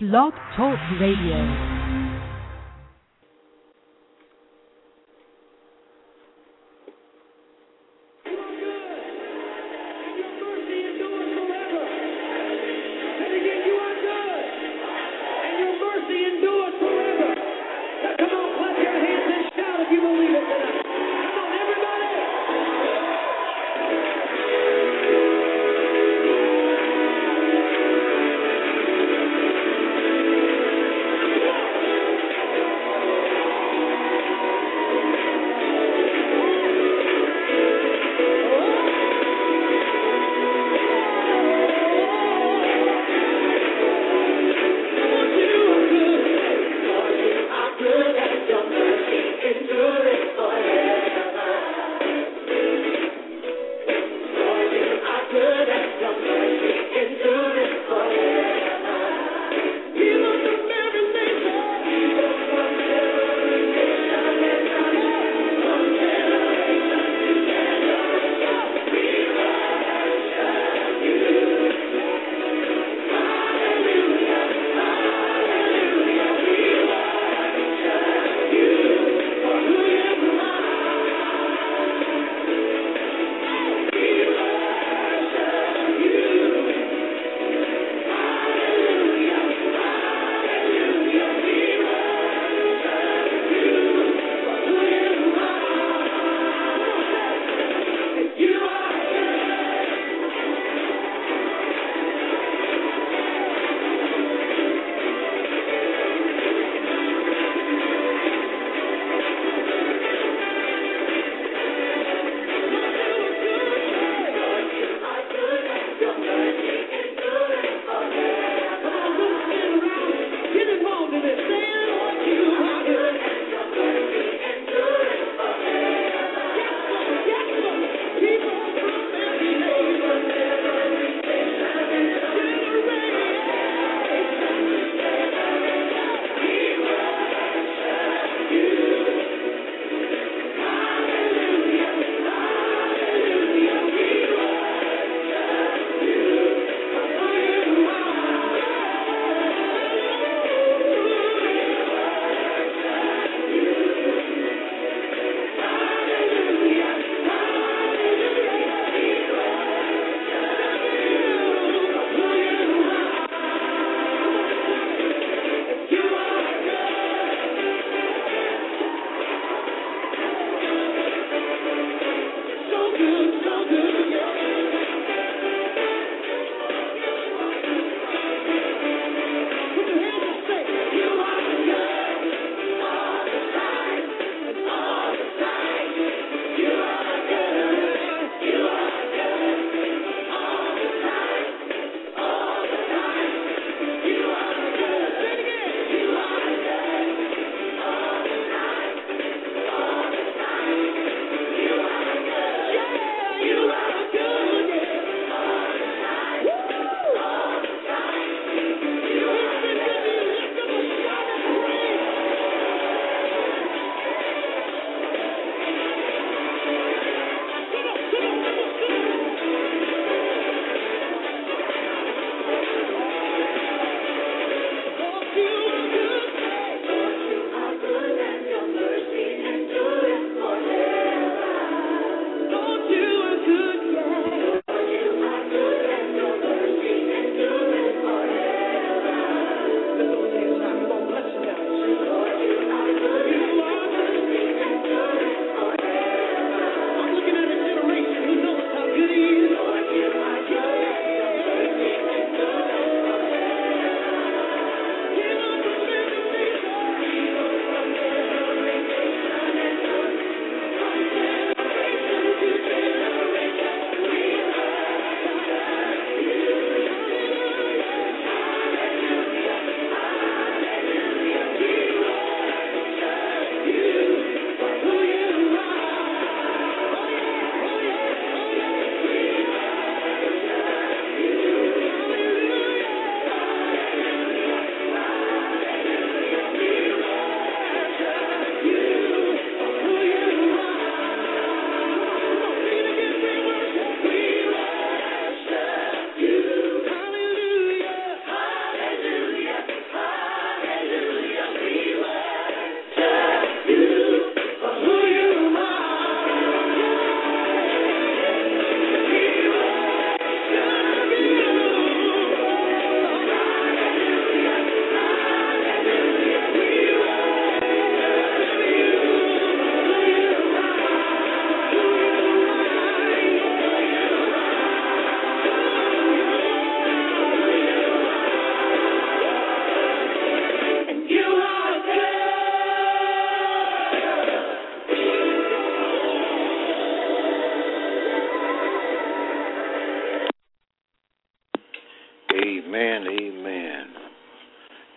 Blog Talk Radio. Come on.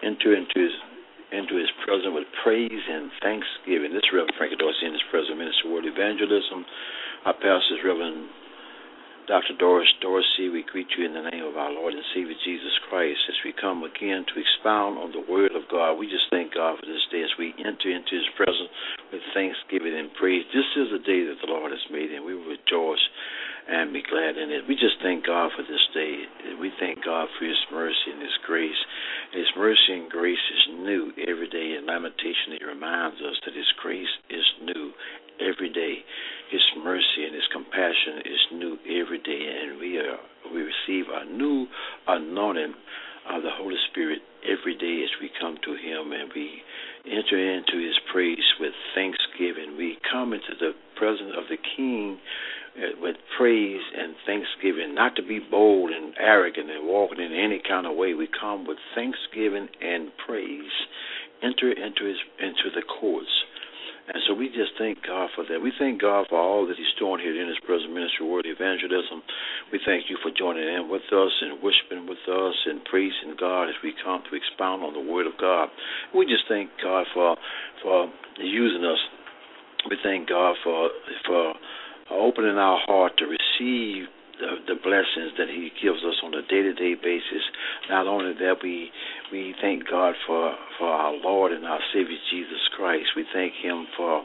enter into his presence with praise and thanksgiving. This is Reverend Frankie Dorsey in his present ministry word evangelism. Our pastor is Reverend Dr. Doris Dorsey. We greet you in the name of our Lord and Savior Jesus Christ as we come again to expound on the word of God. We just thank God for this day as we enter into his presence with thanksgiving and praise. This is a day that the Lord has made, and we will rejoice and be glad in it. We just thank God for this day. We thank God for his mercy and his grace. His mercy and grace is new every day. In Lamentation, it reminds us that his grace is new every day. His mercy and his compassion is new every day, and we receive a new anointing of the Holy Spirit every day as we come to him and we enter into his praise with thanksgiving. We come into the presence of the King with praise and thanksgiving, not to be bold and arrogant and walking in any kind of way. We come with thanksgiving and praise, enter into the courts. And so we just thank God for that. We thank God for all that he's doing here in his present ministry, Word Evangelism. We thank you for joining in with us and worshiping with us and praising God as we come to expound on the Word of God. We just thank God for using us. We thank God for opening our heart to receive the blessings that he gives us on a day-to-day basis. Not only that, we thank God for our Lord and our Savior Jesus Christ. We thank him for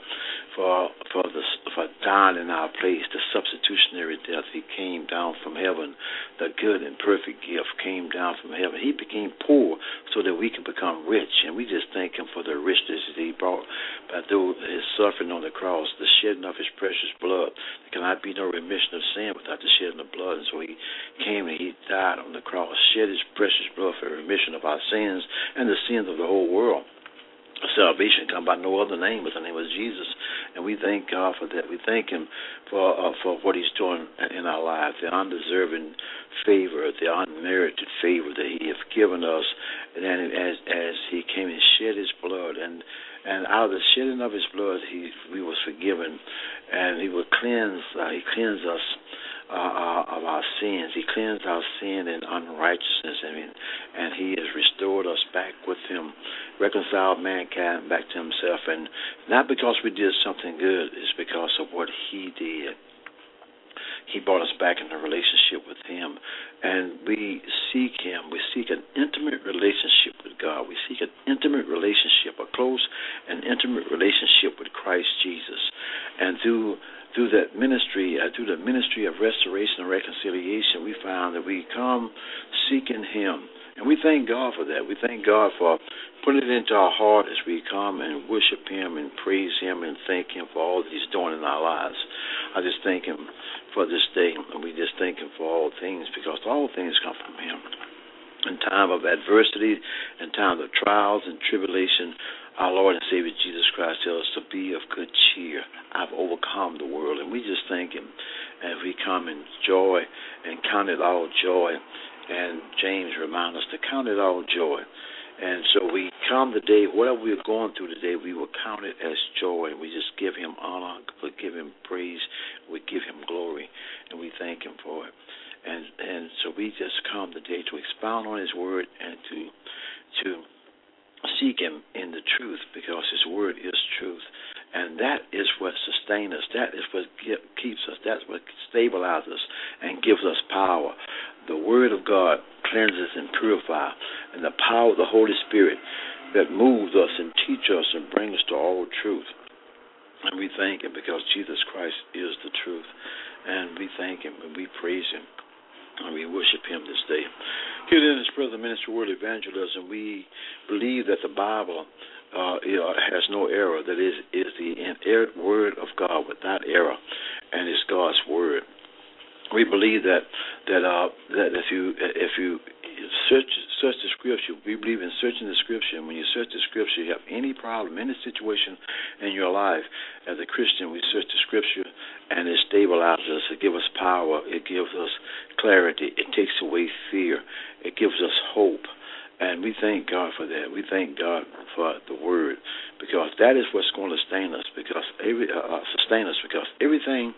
dying in our place, the substitutionary death. He came down from heaven. The good and perfect gift came down from heaven. He became poor so that we can become rich, and we just thank him for the richness that he brought through his suffering on the cross, the shedding of his precious blood. There cannot be no remission of sin without the shedding of blood, and so he came and he died on the cross, shed his precious blood for the remission of our sins and the sins of the whole world. Salvation come by no other name but the name of Jesus, and we thank God for that. We thank him for what he's doing in our lives, the undeserving favor, the unmerited favor that he has given us, and then as he came and shed his blood, and out of the shedding of his blood, we was forgiven, and he will cleanse us of our sins. He cleansed our sin and unrighteousness, and he has restored us back with him, reconciled mankind back to himself, and not because we did something good, it's because of what he did. He brought us back in a relationship with him, and we seek him. We seek an intimate relationship with God. We seek an intimate relationship, a close and intimate relationship with Christ Jesus. And through that ministry, through the ministry of restoration and reconciliation, we found that we come seeking him. And we thank God for that. We thank God for putting it into our heart as we come and worship him and praise him and thank him for all that he's doing in our lives. I just thank him for this day, and we just thank him for all things, because all things come from him. In time of adversity, in time of trials and tribulation, our Lord and Savior Jesus Christ tells us to be of good cheer. I've overcome the world, and we just thank him as we come in joy and count it all joy. And James reminds us to count it all joy. And so we come today, whatever we're going through today, we will count it as joy. We just give him honor, we give him praise, we give him glory, and we thank him for it. And so we just come today to expound on his word and to seek him in the truth, because his word is truth. And that is what sustains us. That is what keeps us. That's what stabilizes us and gives us power. The word of God cleanses and purifies, and the power of the Holy Spirit that moves us and teaches us and brings us to all truth. And we thank him because Jesus Christ is the truth. And we thank him and we praise him and we worship him this day. Here in his present ministry, Word Evangelism, we believe that the Bible has no error. That is the inerrant word of God without error, and it's God's word. We believe that if you search the Scripture, we believe in searching the Scripture. And when you search the Scripture, you have any problem, any situation in your life, as a Christian, we search the Scripture, and it stabilizes us. It gives us power. It gives us clarity. It takes away fear. It gives us hope. And we thank God for that. We thank God for the Word, because that is what's going to sustain us. Because everything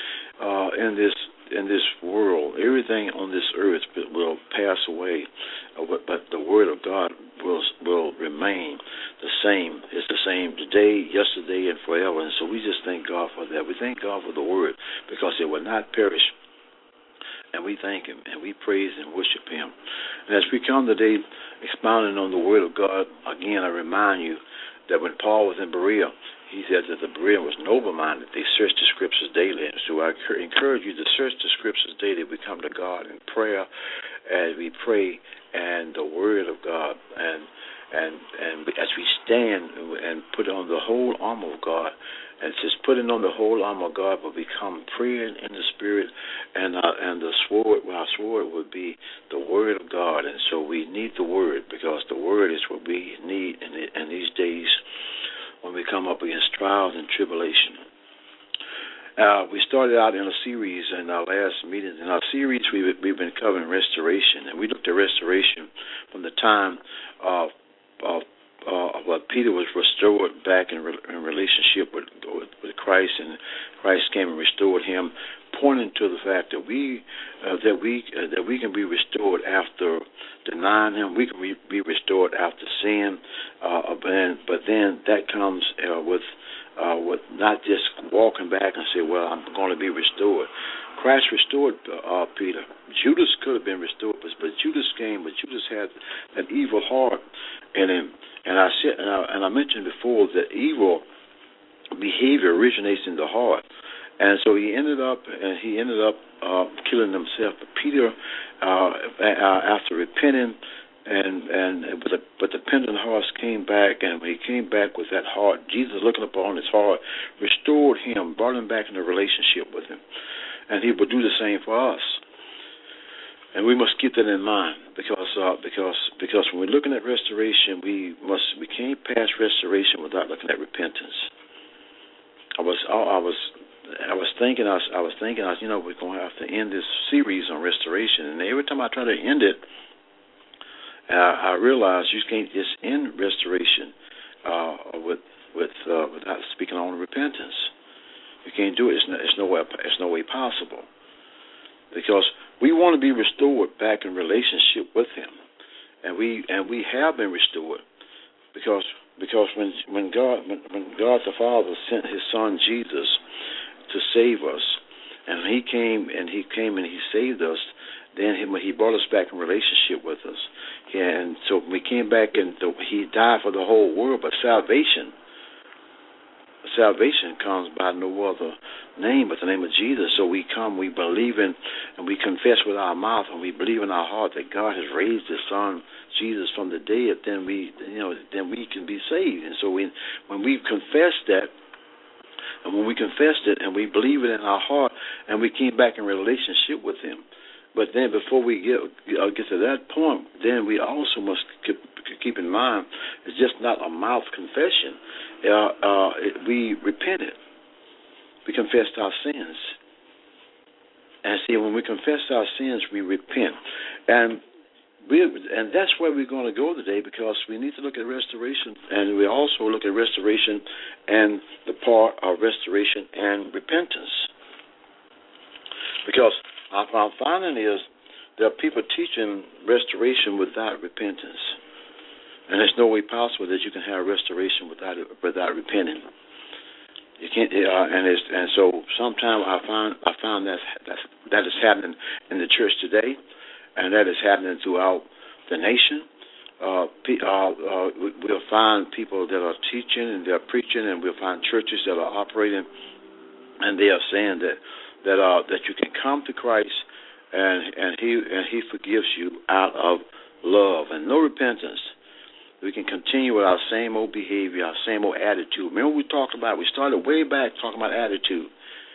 in this world, everything on this earth will pass away, but the Word of God will remain the same. It's the same today, yesterday, and forever. And so we just thank God for that. We thank God for the Word because it will not perish. And we thank Him, and we praise and worship Him. And as we come today expounding on the Word of God, again, I remind you that when Paul was in Berea, he said that the Bereans was noble-minded. They searched the Scriptures daily. And so I encourage you to search the Scriptures daily. We come to God in prayer as we pray and the Word of God. And as we stand and put on the whole armor of God, and just putting on the whole armor of God will become praying in the Spirit, and the sword, our sword would be the Word of God. And so we need the Word because the Word is what we need in these days when we come up against trials and tribulation. We started out in a series in our last meeting. In our series, we've been covering restoration, and we looked at restoration from the time of what Peter was restored back in relationship with Christ, and Christ came and restored him, pointing to the fact that we can be restored after denying Him. We can be restored after sin, but then that comes with not just walking back and say, "Well, I'm going to be restored." Christ restored Peter. Judas could have been restored, but Judas came. But Judas had an evil heart in him, and I mentioned before that evil behavior originates in the heart, and so he ended up killing himself. But Peter, after repenting, but the penitent heart came back, and when he came back with that heart, Jesus looking upon his heart, restored him, brought him back in a relationship with him, and He will do the same for us. And we must keep that in mind because when we're looking at restoration, we can't pass restoration without looking at repentance. I was thinking, we're going to have to end this series on restoration, and every time I try to end it, I realize you can't just end restoration without speaking on repentance. You can't do it. It's no way possible, because we want to be restored back in relationship with Him, and we have been restored because when God the Father sent His Son Jesus to save us, and He came and He saved us. Then He brought us back in relationship with us, and so we came back and He died for the whole world. But salvation comes by no other name but the name of Jesus. So we come, we believe in, and we confess with our mouth, and we believe in our heart that God has raised His Son Jesus from the dead. Then we can be saved. And so when we confess that. And when we confessed it and we believe it in our heart, and we came back in relationship with Him. But then before we get to that point, then we also must keep in mind it's just not a mouth confession. We repented. We confessed our sins. And see, when we confess our sins, we repent. And that's where we're going to go today, because we need to look at restoration, and we also look at restoration and the part of restoration and repentance. Because our finding is there are people teaching restoration without repentance, and there's no way possible that you can have restoration without repenting. You can't, and so sometimes I find that is happening in the church today. And that is happening throughout the nation. We'll find people that are teaching and they're preaching, and we'll find churches that are operating, and they are saying that you can come to Christ and He forgives you out of love and no repentance. We can continue with our same old behavior, our same old attitude. Remember we started way back talking about attitude.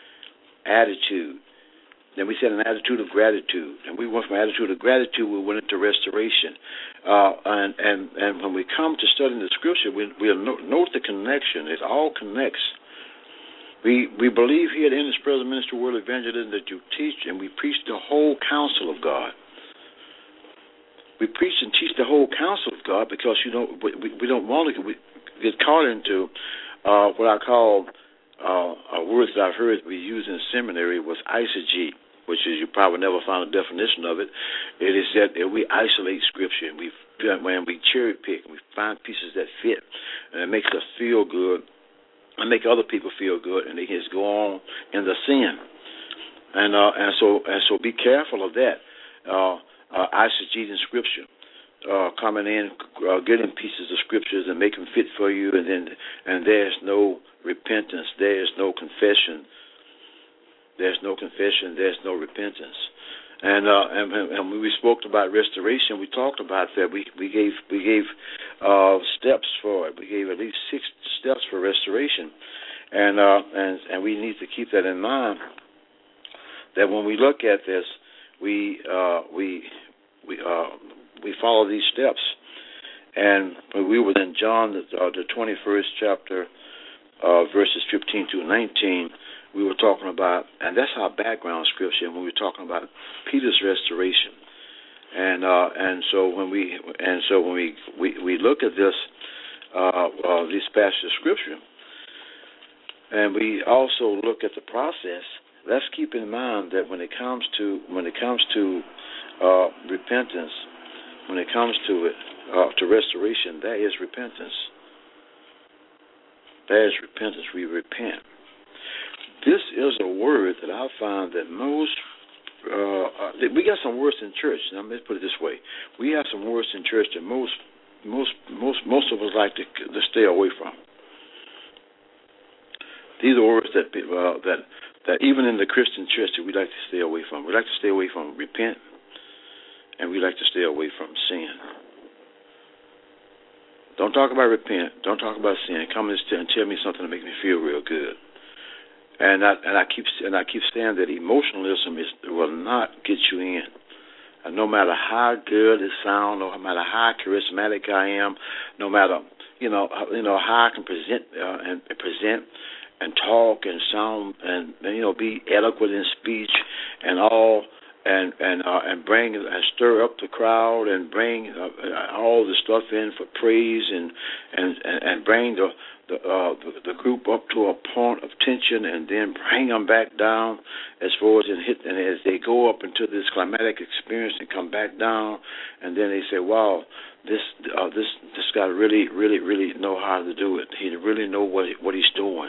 Then we said an attitude of gratitude, and we went from attitude of gratitude, we went into restoration. And when we come to studying the Scripture, we'll note the connection. It all connects. We believe here at Endless Present Ministry World Evangelism that you teach and we preach the whole counsel of God. We preach and teach the whole counsel of God because we don't want to get caught into what I call words that I've heard we use in seminary was eisegete, which is, you probably never found a definition of it. It is that we isolate Scripture and we when we cherry pick and we find pieces that fit, and it makes us feel good and make other people feel good, and they just go on in the sin. And so be careful of that. Eisegeting scripture, coming in, getting pieces of scriptures and make them fit for you, and there's no repentance, there's no confession, there's no repentance. And when we spoke about restoration, we talked about that. We gave steps for it. We gave at least 6 steps for restoration, and we need to keep that in mind. That when we look at this, we follow these steps. And when we were in John, the 21st chapter, verses 15 to 19. We were talking about, and that's our background scripture when we were talking about Peter's restoration, and so when we look at this passage of scripture, and we also look at the process. Let's keep in mind that when it comes to repentance, when it comes to restoration, that is repentance. That is repentance. We repent. This is a word that I find that most, we got some words in church. Now, let's put it this way: we have some words in church that most of us like to stay away from. These are words that even in the Christian church that we like to stay away from. We like to stay away from repent, and we like to stay away from sin. Don't talk about repent. Don't talk about sin. Come and tell me something to make me feel real good. And I keep saying that emotionalism will not get you in. And no matter how good it sounds, no matter how charismatic I am, no matter how I can present and talk and sound and be eloquent in speech and all and bring and stir up the crowd and bring all the stuff in for praise and bring the group up to a point of tension and then bring them back down as far as and as they go up into this climatic experience and come back down, and then they say, wow, this guy really know how to do it. He really know what he's doing.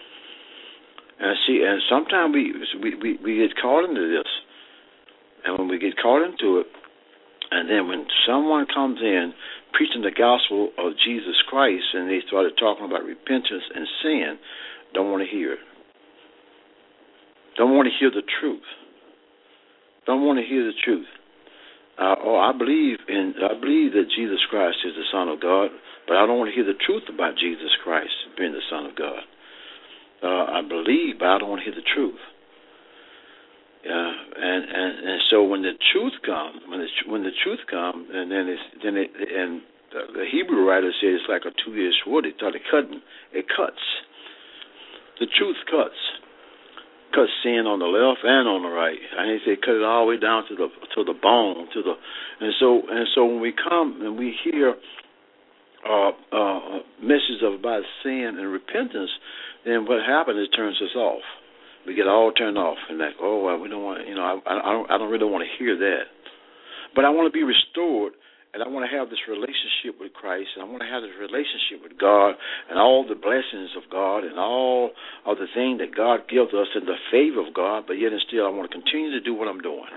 And sometimes we get caught into this, and when we get caught into it, and then when someone comes in preaching the gospel of Jesus Christ and they started talking about repentance and sin, don't want to hear it. Don't want to hear the truth. Don't want to hear the truth. I believe that Jesus Christ is the Son of God, but I don't want to hear the truth about Jesus Christ being the Son of God. I believe, but I don't want to hear the truth. And so when the truth comes, and the Hebrew writer says it's like a two-edged sword. It cuts. The truth cuts sin on the left and on the right. And he said cut it all the way down to the bone, and so when we come and we hear messages about sin and repentance, then what happens is it turns us off. We get all turned off and like, oh, well, we don't want, I don't really want to hear that. But I want to be restored, and I want to have this relationship with Christ, and I want to have this relationship with God and all the blessings of God and all of the things that God gives us and the favor of God, but yet and still I want to continue to do what I'm doing.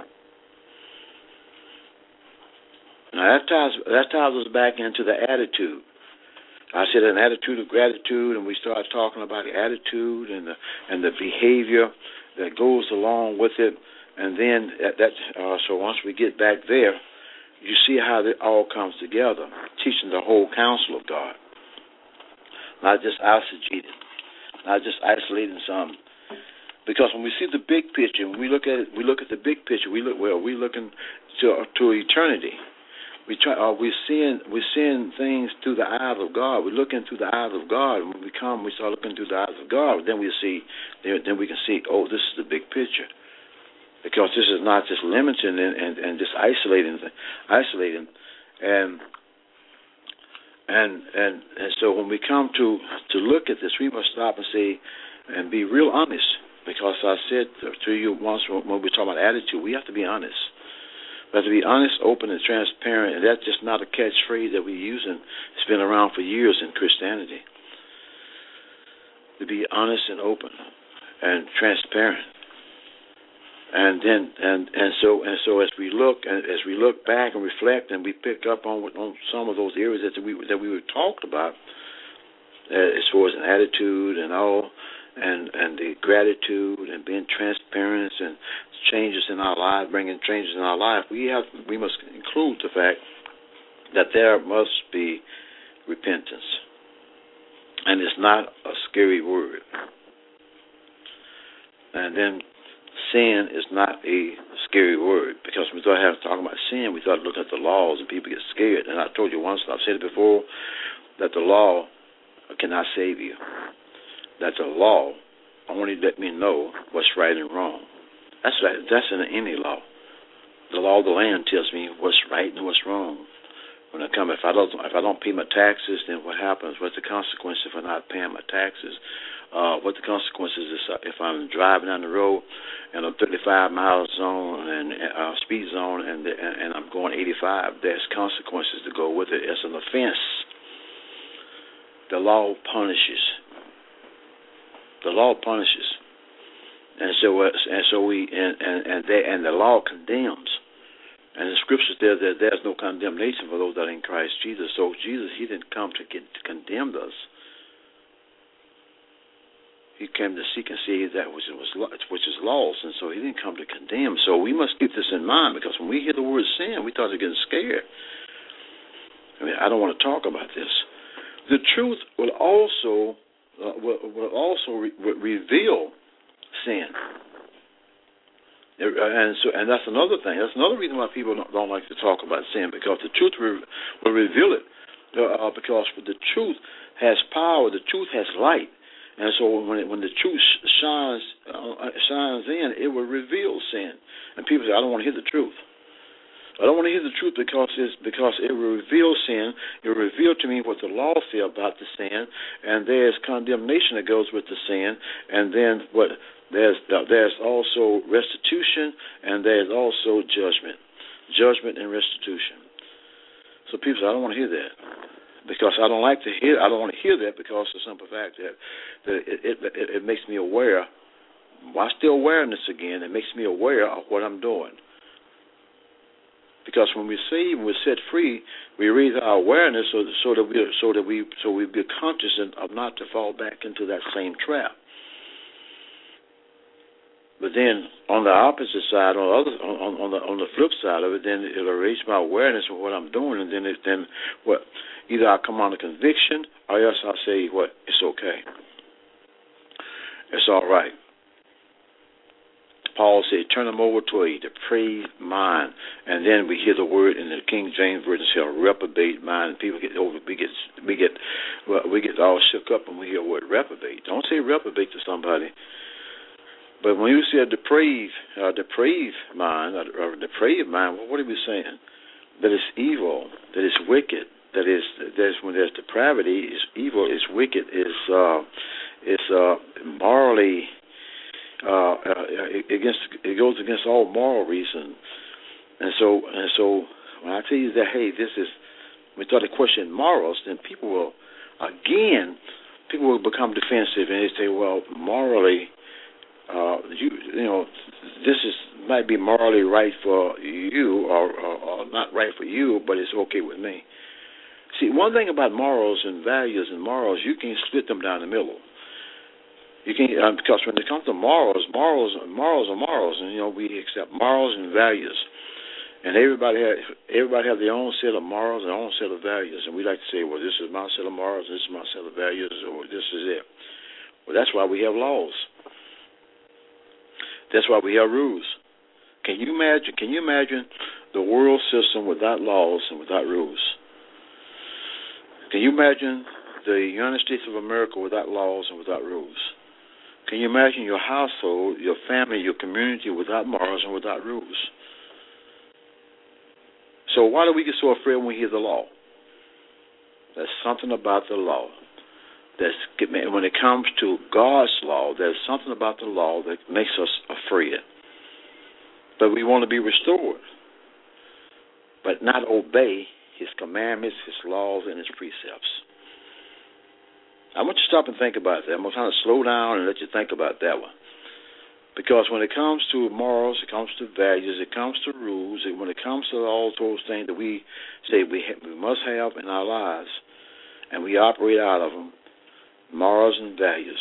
Now that ties us back into the attitude. I said an attitude of gratitude, and we started talking about the attitude and the behavior that goes along with it. And then so once we get back there, you see how it all comes together, teaching the whole counsel of God, not just eisegeting, not just isolating some. Because when we see the big picture, when we look at it, we look at the big picture. We're looking to eternity. We're seeing things through the eyes of God. We're looking through the eyes of God. And when we start looking through the eyes of God. Then we can see, oh, this is the big picture. Because this is not just limiting and just isolating, and so when we come to look at this, we must stop and say and be real honest. Because I said to you once when we were talking about attitude, we have to be honest. But to be honest, open, and transparent, and that's just not a catchphrase that we're using. It's been around for years in Christianity. To be honest and open and transparent. And then so as we look back and reflect, and we pick up on some of those areas that we were talked about, as far as an attitude and all, and the gratitude and being transparent and changes in our life, bringing changes in our life, we must include the fact that there must be repentance, and it's not a scary word. And then sin is not a scary word, because when we start talking about sin, we start looking at the laws and people get scared. And I told you once, I've said it before, that the law cannot save you. That the law only let me know what's right and wrong. That's right. That's in any law. The law of the land tells me what's right and what's wrong. When I come, if I don't pay my taxes, then what happens? What's the consequence if I'm not paying my taxes? What the consequences is if I'm driving down the road and I'm 35 miles zone and speed zone and I'm going 85? There's consequences to go with it. It's an offense. The law punishes. The law punishes, and the law condemns. And the scriptures there that there's no condemnation for those that are in Christ Jesus. So Jesus, he didn't come to condemn us. He came to seek and save that which is lost, and so he didn't come to condemn. So we must keep this in mind, because when we hear the word sin, we start getting scared. I mean, I don't want to talk about this. The truth will also reveal sin, and that's another thing. That's another reason why people don't like to talk about sin, because the truth will reveal it. Because the truth has power, the truth has light, and so when the truth shines in, it will reveal sin. And people say, "I don't want to hear the truth. I don't want to hear the truth because it will reveal sin. It will reveal to me what the law says about the sin, and there's condemnation that goes with the sin, and then there's also restitution, and there's also judgment and restitution." So people say, "I don't want to hear that because I don't like to hear. I don't want to hear that because of the simple fact that it makes me aware. Why still awareness again? It makes me aware of what I'm doing." Because when we're saved, when we're set free, we raise our awareness so we be conscious of not to fall back into that same trap. But then on the opposite side, on the flip side of it, then it'll raise my awareness of what I'm doing, and then either I'll come on a conviction, or else I'll say, it's okay, it's all right. Paul said, "Turn them over to a depraved mind," and then we hear the word in the King James Version say, "reprobate mind." And people we get all shook up when we hear the word reprobate. Don't say reprobate to somebody. But when you say a depraved mind, what are we saying? That it's evil, that it's wicked, that is when there's depravity, is evil, is wicked, is morally. It goes against all moral reason, and so when I tell you that, hey, we start to question morals, then people will become defensive, and they say, well, morally, this might be morally right for you, or not right for you, but it's okay with me. See, one thing about morals and values and morals, you can split them down the middle. You can, because when it comes to morals are morals, and we accept morals and values, and everybody have their own set of morals and their own set of values, and we like to say, well, this is my set of morals, this is my set of values, or this is it. Well, that's why we have laws. That's why we have rules. Can you imagine the world system without laws and without rules? Can you imagine the United States of America without laws and without rules? Can you imagine your household, your family, your community without morals and without rules? So why do we get so afraid when we hear the law? There's something about the law. When it comes to God's law, there's something about the law that makes us afraid. But we want to be restored. but not obey his commandments, his laws, and his precepts. I want you to stop and think about that. I'm going to kind of slow down and let you think about that one. Because when it comes to morals, it comes to values, it comes to rules, and when it comes to all those things that we say we must have in our lives, and we operate out of them, morals and values.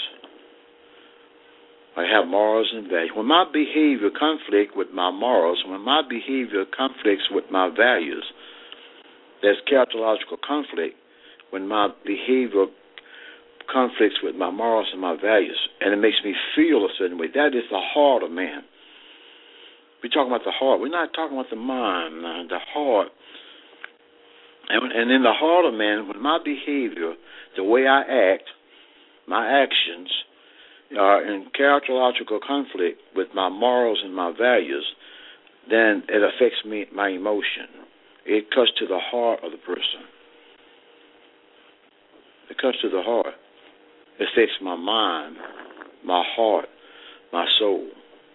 I have morals and values. When my behavior conflicts with my morals, when my behavior conflicts with my values, there's characterological conflict when my behavior conflicts with my morals and my values, and it makes me feel a certain way. That is the heart of man. We're talking about the heart. We're not talking about the mind, the heart. And in the heart of man, when my behavior, the way I act, my actions are in characterological conflict with my morals and my values, then it affects me, my emotion. It cuts to the heart of the person. It cuts to the heart. It affects my mind, my heart, my soul.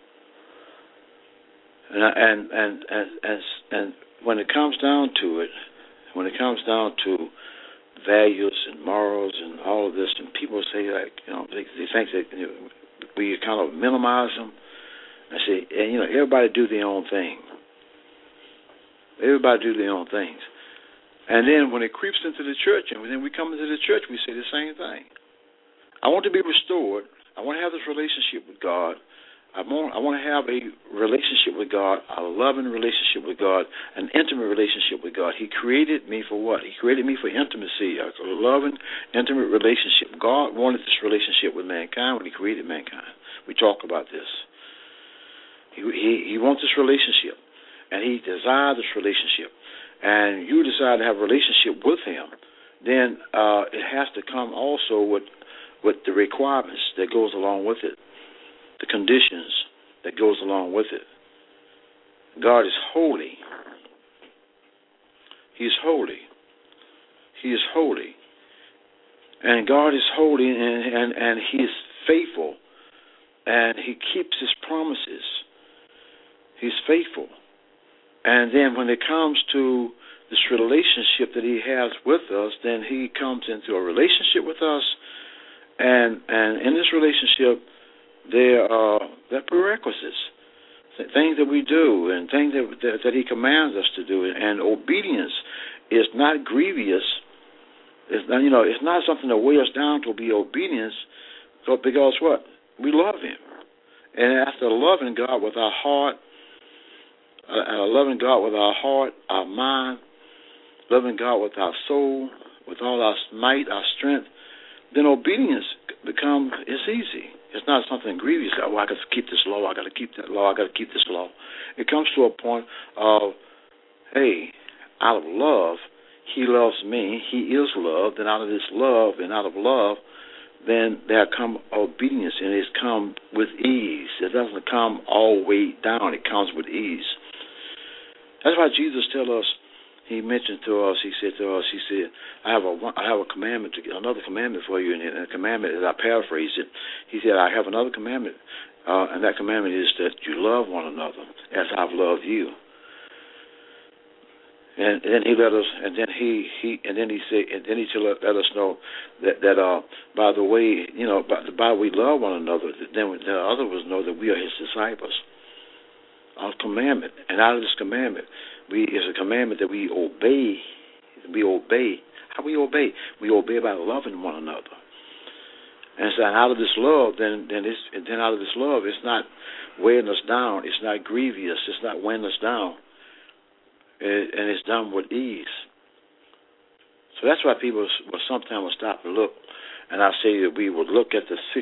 And when it comes down to it, when it comes down to values and morals and all of this, and people say, like, they think that we kind of minimize them. I say, everybody do their own thing. Everybody do their own things. And then when it creeps into the church, and then we come into the church, we say the same thing. I want to be restored. I want to have this relationship with God. I want to have a relationship with God, a loving relationship with God, an intimate relationship with God. He created me for what? He created me for intimacy, a loving, intimate relationship. God wanted this relationship with mankind when he created mankind. We talk about this. He wants this relationship, and he desired this relationship. And you decide to have a relationship with him, then it has to come also with the requirements that goes along with it, the conditions that goes along with it. God is holy. He is holy. He is holy. And God is holy, and he is faithful, and he keeps his promises. He's faithful. And then when it comes to this relationship that he has with us, then he comes into a relationship with us, and in this relationship, there are prerequisites, things that we do, and things that he commands us to do. And obedience is not grievous. It's not something that weighs us down to be obedience, because what? We love him. And after loving God with our heart, our mind, loving God with our soul, with all our might, our strength, then obedience it's easy. It's not something grievous. I got to keep this law. I got to keep that law. I got to keep this law. It comes to a point of, hey, out of love, he loves me. He is loved, and out of this love and out of love, then there come obedience, and it's come with ease. It doesn't come all way down. It comes with ease. That's why Jesus tells us. He mentioned to us. He said, I have a commandment, another commandment for you, and the commandment, as I paraphrase it, he said, I have another commandment, and that commandment is that you love one another as I've loved you. And then he let us, and then he let us know that by the way, by we love one another, then the others know that we are his disciples. Our commandment, and out of this commandment, is a commandment that we obey. We obey. How we obey? We obey by loving one another. And so out of this love, then out of this love, it's not weighing us down. It's not grievous. It's not weighing us down. And it's done with ease. So that's why people will sometimes stop and look. And I say that we would look at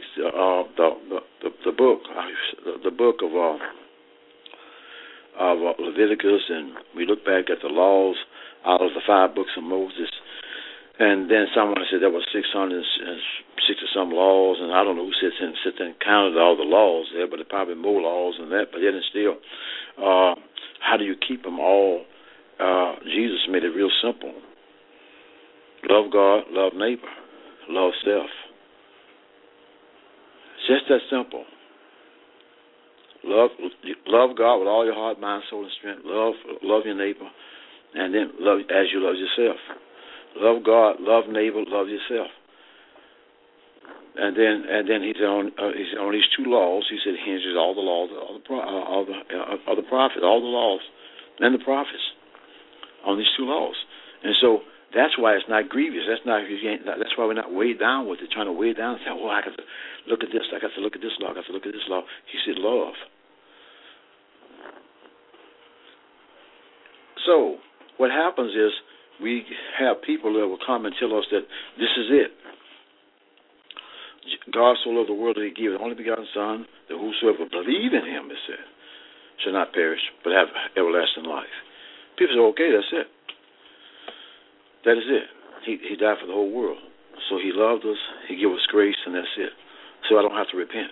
the book of Leviticus, and we look back at the laws out of the 5 books of Moses. And then someone said there were 660-some laws, and I don't know who sits there and counted all the laws there, but there are probably more laws than that. But yet and still, how do you keep them all? Jesus made it real simple. Love God, love neighbor, love self. It's just that simple. Love God with all your heart, mind, soul, and strength. Love your neighbor And then love as you love yourself. Love God, love neighbor, love yourself. And then he's on these two laws. He said hinges all the laws, all the prophets, all the laws, and the prophets on these two laws. And so that's why it's not grievous. That's why we're not weighed down with it, trying to weigh it down and say, oh, I got to look at this. I got to look at this law. I got to look at this law. He said love. So what happens is we have people that will come and tell us that this is it. God so loved the world that he gave his only begotten Son, that whosoever believe in him, it said, shall not perish, but have everlasting life. People say, okay, that's it. That is it. He died for the whole world. So he loved us, he gave us grace, and that's it. So I don't have to repent.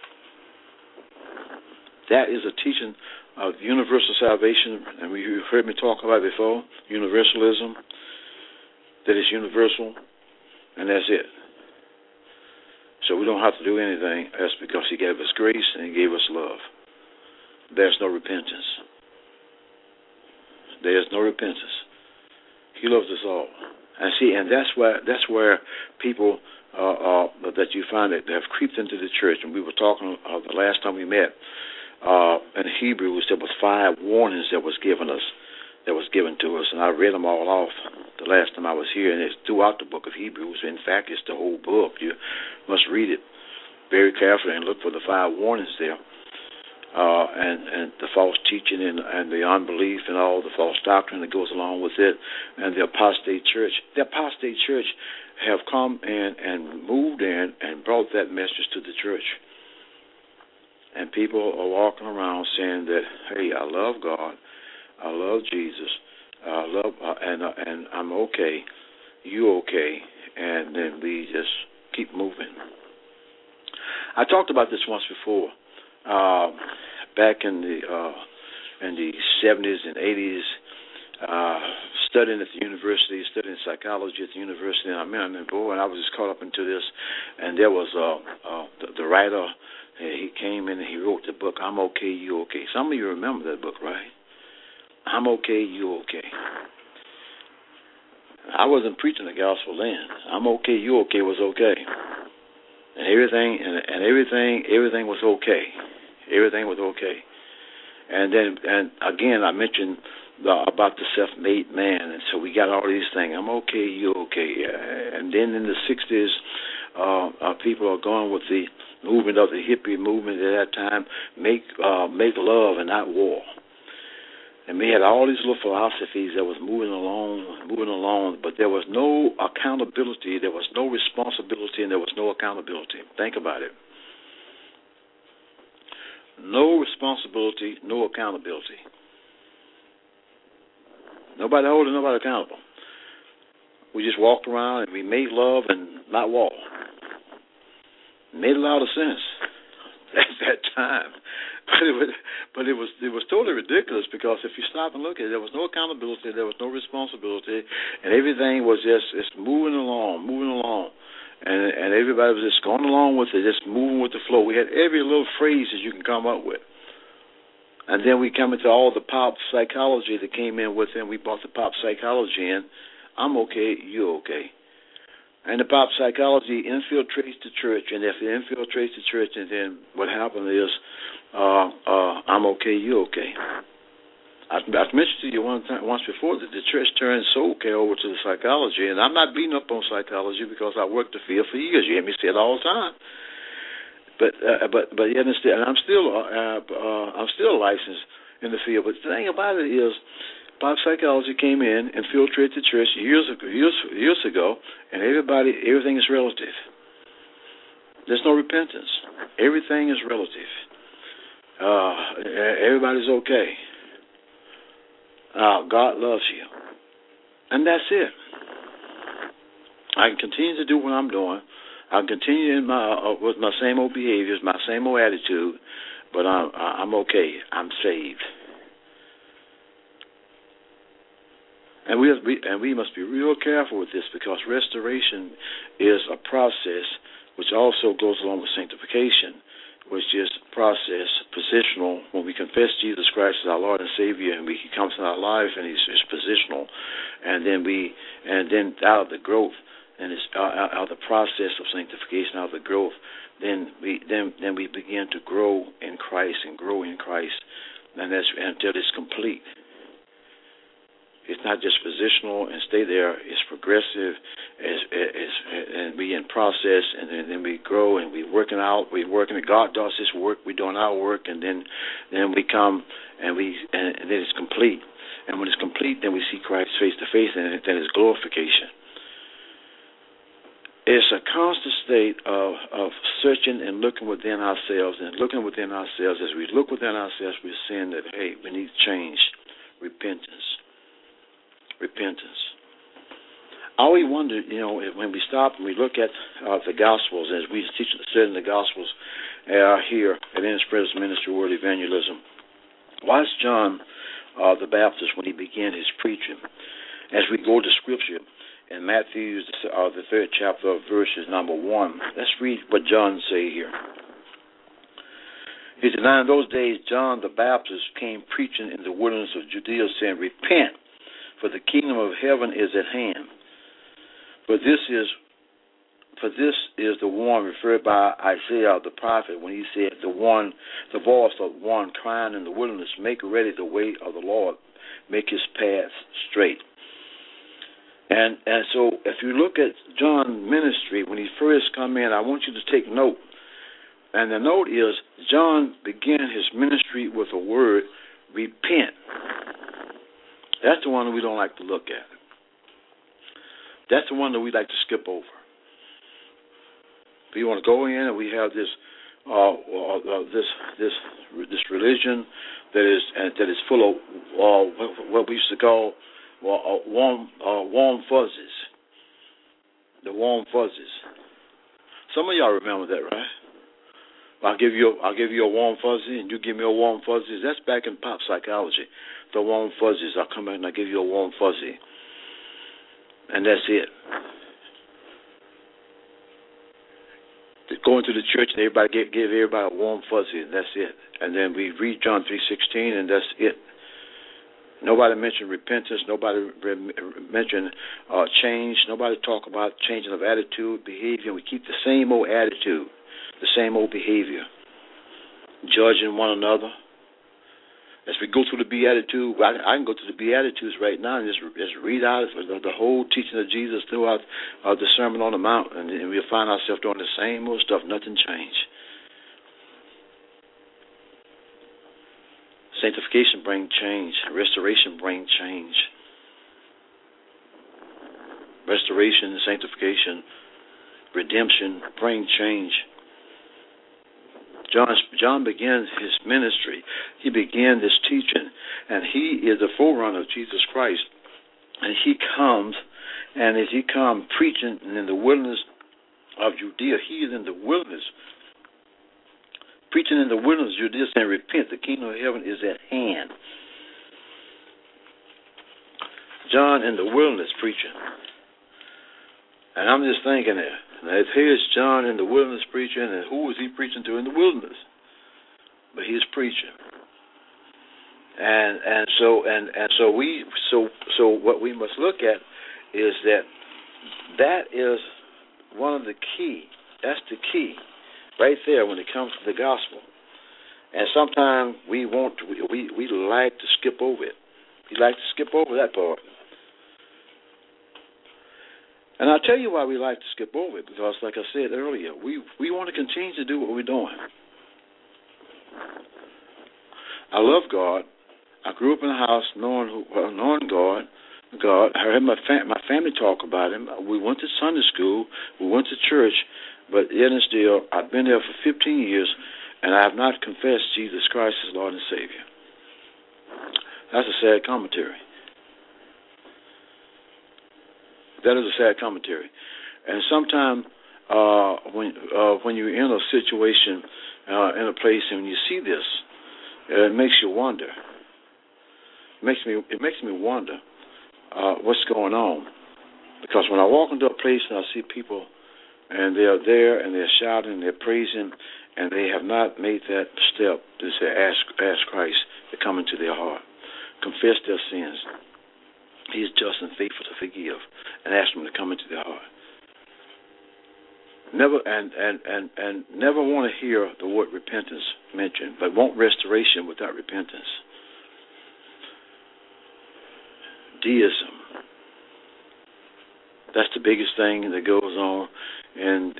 That is a teaching of universal salvation, and you've heard me talk about it before, universalism, that is universal, and that's it. So we don't have to do anything. That's because he gave us grace and he gave us love. There's no repentance. There's no repentance. He loves us all. And see, and that's where people that you find that have creeped into the church. And we were talking the last time we met in Hebrews. There was 5 warnings that was given to us, and I read them all off the last time I was here, and it's throughout the book of Hebrews. In fact, it's the whole book. You must read it very carefully and look for the 5 warnings there, and the false teaching and the unbelief and all the false doctrine that goes along with it, and the apostate church. The apostate church have come in and moved in and brought that message to the church. And people are walking around saying that, hey, I love God, I love Jesus, I love, and I'm okay, you okay, and then we just keep moving. I talked about this once before, back in the 70s and 80s, studying at the university, studying psychology at the university, and I was just caught up into this, and there was the writer. He came in and he wrote the book, I'm Okay, You Okay. Some of you remember that book, right? I'm okay, you okay. I wasn't preaching the gospel then. I'm okay, you okay was okay. And everything was okay. Everything was okay. And again, I mentioned about the self-made man, and so we got all these things. I'm okay, you okay. And then in the 60s, people are going with the movement of the hippie movement at that time, make love and not war. And we had all these little philosophies that was moving along, but there was no accountability, there was no responsibility, and there was no accountability. Think about it. No responsibility, no accountability. Nobody holding nobody accountable. We just walked around and we made love and not war. Made a lot of sense at that time. But it was totally ridiculous, because if you stop and look at it, there was no accountability, there was no responsibility, and everything was just moving along, and everybody was just going along with it, just moving with the flow. We had every little phrase that you can come up with. And then we come into all the pop psychology that came in with it, and we brought the pop psychology in. I'm okay, you're okay. And the pop psychology infiltrates the church, and if it infiltrates the church, and then what happened is, I'm okay, you okay. I've mentioned to you once before that the church turned so okay over to the psychology, and I'm not beating up on psychology because I worked the field for years. You hear me say it all the time. But yet and I'm still licensed in the field. But the thing about it is, pop psychology came in and infiltrated the church years ago, and everything is relative. There's no repentance. Everything is relative. Everybody's okay. God loves you, and that's it. I can continue to do what I'm doing. I can continue with my same old behaviors, my same old attitude, but I'm okay. I'm saved. And we must be real careful with this, because restoration is a process which also goes along with sanctification. was just process, positional. When we confess Jesus Christ as our Lord and Savior, and He comes in our life, and He's positional, and then out of the growth, and it's out of the process of sanctification, out of the growth, then we begin to grow in Christ and grow in Christ, and that's until it's complete. It's not just positional and stay there. It's progressive, and we in process, and then we grow, and we working out. We working. God does His work. We doing our work, and then we come, and then it's complete. And when it's complete, then we see Christ face to face, and then it's glorification. It's a constant state of searching and looking within ourselves, and looking within ourselves. As we look within ourselves, we're seeing that, hey, we need change, repentance. I always wonder, when we stop and we look at the Gospels, as we teach studying the Gospels here at Inexpressive Ministry World Evangelism, why is John the Baptist, when he began his preaching, as we go to Scripture in Matthew, the 3rd chapter of verses number 1, let's read what John say here. He said, "Now in those days John the Baptist came preaching in the wilderness of Judea, saying, Repent, for the kingdom of heaven is at hand. For this is the one referred by Isaiah the prophet when he said, the voice of one crying in the wilderness, make ready the way of the Lord, make His path straight." And so if you look at John's ministry, when he first come in, I want you to take note. And the note is, John began his ministry with the word, repent. That's the one that we don't like to look at. That's the one that we like to skip over. We want to go in and we have this religion that is full of what we used to call warm fuzzies. The warm fuzzies. Some of y'all remember that, right? I'll give you a warm fuzzy, and you give me a warm fuzzy. That's back in pop psychology. The warm fuzzies. I'll come back and I'll give you a warm fuzzy. And that's it. Go into the church and everybody give everybody a warm fuzzy, and that's it. And then we read John 3:16, and that's it. Nobody mentioned repentance. Nobody mentioned change. Nobody talk about changing of attitude, behavior. We keep the same old attitude, the same old behavior, judging one another. As we go through the Beatitudes, I can go through the Beatitudes right now and just read out the whole teaching of Jesus throughout the Sermon on the Mount, and we'll find ourselves doing the same old stuff. Nothing changed. Sanctification brings change. Restoration brings change. Restoration, sanctification, redemption bring change. John began his ministry. He began this teaching, and he is the forerunner of Jesus Christ. And he comes, and as he comes preaching in the wilderness of Judea, he is in the wilderness, preaching in the wilderness of Judea, saying, Repent, the kingdom of heaven is at hand. John in the wilderness preaching. And I'm just thinking there. Now, here's John in the wilderness preaching, and who was he preaching to in the wilderness? But he's preaching, and so what we must look at is that is one of the key. That's the key, right there when it comes to the gospel. And sometimes we like to skip over it. We like to skip over that part. And I'll tell you why we like to skip over it, because like I said earlier, we want to continue to do what we're doing. I love God. I grew up in a house knowing God. I heard my family talk about Him. We went to Sunday school. We went to church. But yet and still, I've been there for 15 years, and I have not confessed Jesus Christ as Lord and Savior. That's a sad commentary. That is a sad commentary. And sometimes when you're in a situation, in a place, and you see this, it makes you wonder. It makes me wonder what's going on. Because when I walk into a place and I see people and they are there, and they're shouting, they're praising, and they have not made that step to say, ask Christ to come into their heart, confess their sins. He's just and faithful to forgive, and ask them to come into their heart. Never and never want to hear the word repentance mentioned, but want restoration without repentance. Deism. That's the biggest thing that goes on in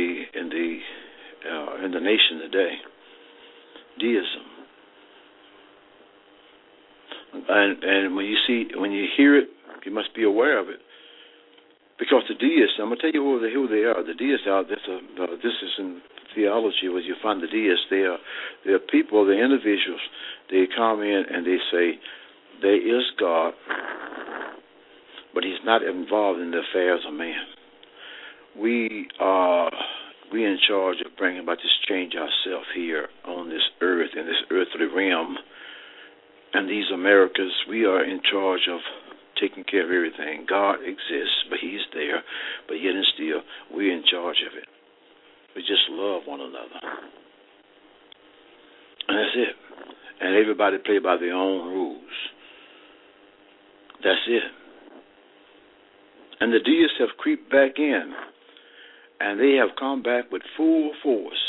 the nation today. Deism. And when you hear it, you must be aware of it. Because the deists, I'm going to tell you who they are. The deists are, this is in theology where you find the deists. They are people, they're individuals. They come in and they say, there is God, but he's not involved in the affairs of man. We in charge of bringing about this change ourselves here on this earth, in this earthly realm. And these Americas, we are in charge of taking care of everything. God exists, but he's there, but yet and still, we're in charge of it. We just love one another. And that's it. And everybody play by their own rules. That's it. And the deists have creeped back in, and they have come back with full force.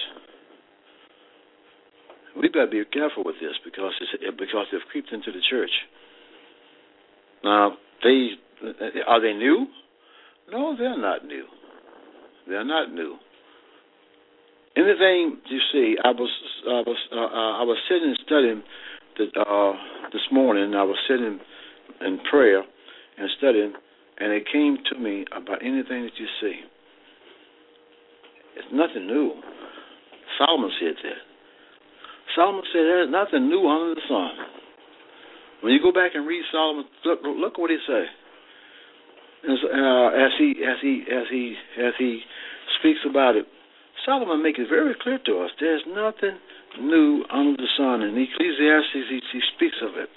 We better be careful with this because they've creeped into the church. Now, are they new? No, they're not new. They're not new. Anything you see, I was sitting and studying this morning. I was sitting in prayer and studying, and it came to me about anything that you see. It's nothing new. Solomon said that. Solomon said there's nothing new under the sun. When you go back and read Solomon, look what he said. As he speaks about it, Solomon makes it very clear to us. There's nothing new under the sun. In Ecclesiastes, he speaks of it.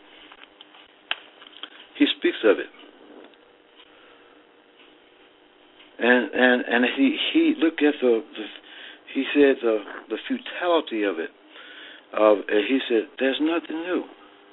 He speaks of it. And he looked at he said the futility of it. He said there's nothing new.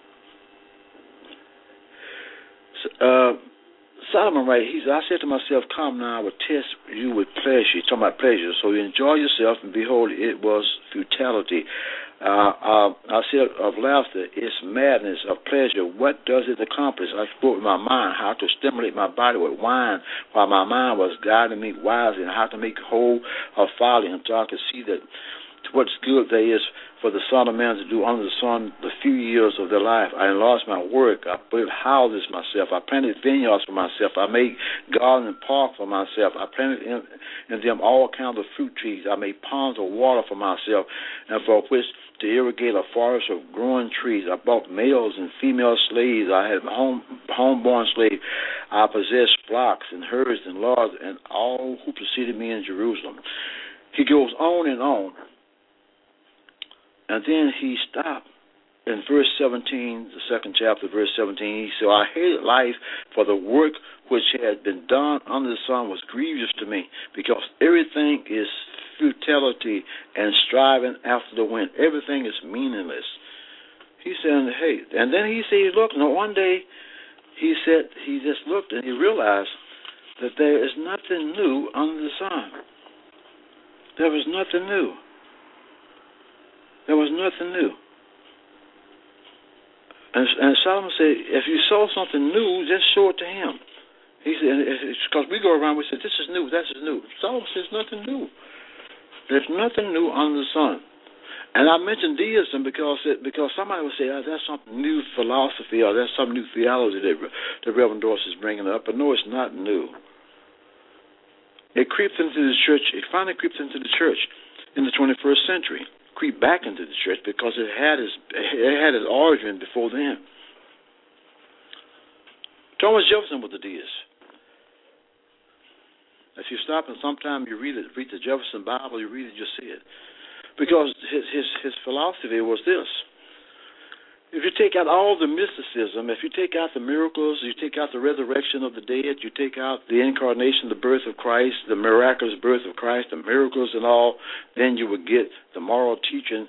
Solomon, right? I said to myself, "Come now, I will test you with pleasure." He's talking about pleasure. So you enjoy yourself, and behold, it was futility. I said of laughter, it's madness. Of pleasure, what does it accomplish? I spoke with my mind how to stimulate my body with wine, while my mind was guiding me wisely, and how to make whole of folly, until I could see that what's good there is for the Son of Man to do under the sun the few years of their life. I enlarged my work. I built houses myself. I planted vineyards for myself. I made garden and park for myself. I planted in them all kinds of fruit trees. I made ponds of water for myself, and for which to irrigate a forest of growing trees. I bought males and female slaves. I had homeborn slaves. I possessed flocks and herds and lords and all who preceded me in Jerusalem. He goes on and on. And then he stopped in verse 17, the second chapter, verse 17. He said, I hated life, for the work which had been done under the sun was grievous to me, because everything is futility and striving after the wind. Everything is meaningless. He said, hey, and then he said, look, no, one day he said, he just looked and he realized that there is nothing new under the sun. There was nothing new. There was nothing new. And Solomon said, if you saw something new, just show it to him. He said, because we go around, we say, this is new, that is new. Solomon says, nothing new. There's nothing new under the sun. And I mentioned deism because somebody would say, that's some new philosophy or that's some new theology that Reverend Dorsey is bringing up. But no, it's not new. It creeps into the church. It finally creeps into the church in the 21st century. Creep back into the church because it had its origin before then. Thomas Jefferson was a deist. If you stop and sometime you read the Jefferson Bible, you read it, you see it, because his philosophy was this: If you take out all the mysticism, if you take out the miracles, you take out the resurrection of the dead, you take out the incarnation, the birth of Christ, the miraculous birth of Christ, the miracles and all, then you would get the moral teaching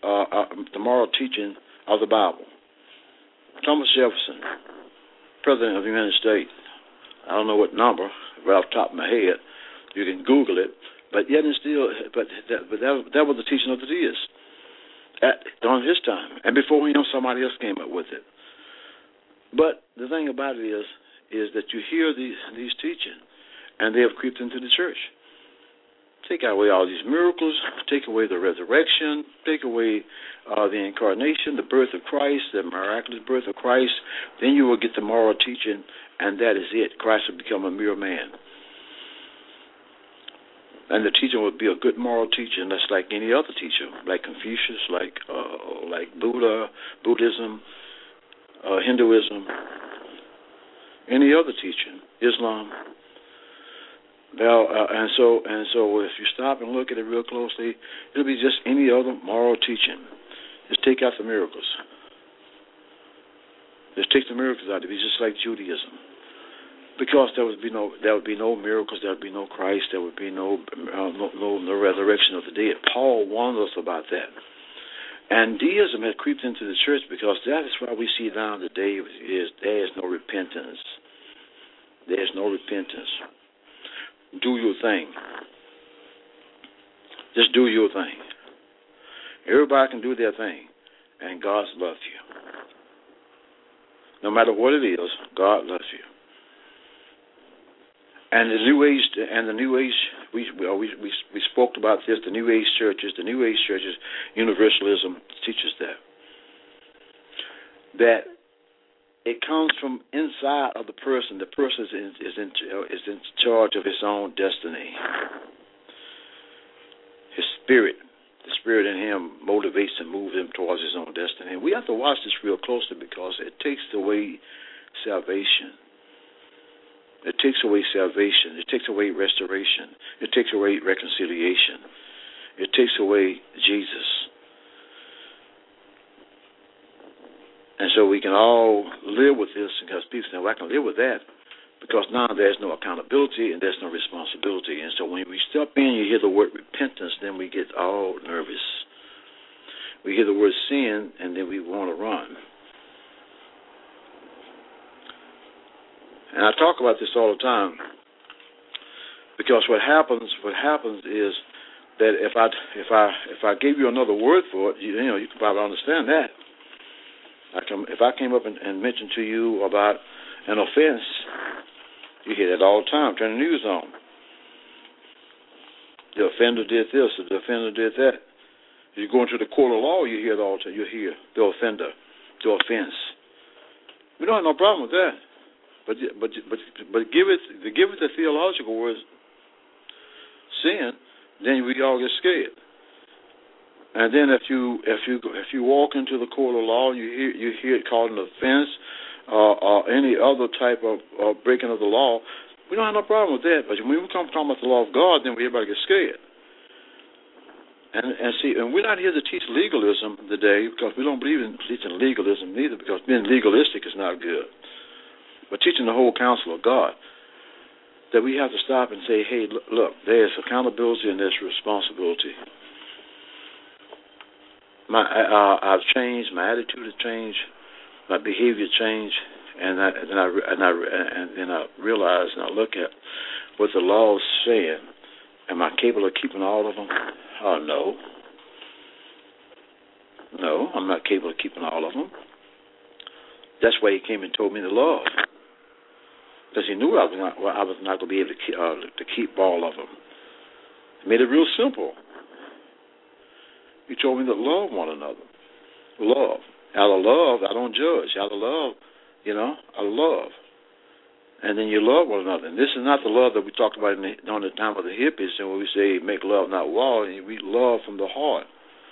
of the Bible. Thomas Jefferson, President of the United States. I don't know what number, right off the top of my head. You can Google it, but yet and still, that was the teaching of the deists during his time, and before him, somebody else came up with it. But the thing about it is that you hear these teachings, and they have creeped into the church. Take away all these miracles, take away the resurrection, take away the incarnation, the birth of Christ, the miraculous birth of Christ, then you will get the moral teaching, and that is it. Christ will become a mere man. And the teaching would be a good moral teaching that's like any other teacher, like Confucius, like Buddha, Buddhism, Hinduism, any other teaching, Islam. Now, and so if you stop and look at it real closely, it'll be just any other moral teaching. Just take out the miracles. Just take the miracles out. It'll be just like Judaism. Because there would be no miracles, there would be no Christ, there would be no resurrection of the dead. Paul warned us about that. And deism had creeped into the church because that is why we see now today is there is no repentance. There is no repentance. Do your thing. Just do your thing. Everybody can do their thing, and God loves you. No matter what it is, God loves you. And the New Age, we spoke about this. The New Age churches, Universalism teaches that it comes from inside of the person. The person is in charge of his own destiny. His spirit, the spirit in him, motivates and moves him towards his own destiny. And we have to watch this real closely because it takes away salvation. It takes away salvation. It takes away restoration. It takes away reconciliation. It takes away Jesus. And so we can all live with this because people say, well, I can live with that because now there's no accountability and there's no responsibility. And so when we step in, you hear the word repentance, then we get all nervous. We hear the word sin, and then we want to run. And I talk about this all the time because what happens is that if I gave you another word for it, you can probably understand that. If I came up and mentioned to you about an offense, you hear that all the time. Turn the news on. The offender did this, or the offender did that. If you go into the court of law, you hear it all the time. You hear the offender, the offense. We don't have no problem with that. But give it the theological word sin, then we all get scared. And then if you walk into the court of law, you hear it called an offense or any other type of breaking of the law, we don't have no problem with that. But when we come talking about the law of God, then everybody gets scared. And we're not here to teach legalism today because we don't believe in teaching legalism either, because being legalistic is not good. But teaching the whole counsel of God, that we have to stop and say, hey, look, there's accountability and there's responsibility. I've changed, my attitude has changed, my behavior changed, and then I realize and I look at what the law is saying. Am I capable of keeping all of them? Oh, no. No, I'm not capable of keeping all of them. That's why he came and told me to love. Because he knew I was not going to be able to keep all of them. He made it real simple. He told me to love one another. Love. Out of love, I don't judge. Out of love, I love. And then you love one another. And this is not the love that we talked about during the time of the hippies, and when we say make love, not war. We love from the heart.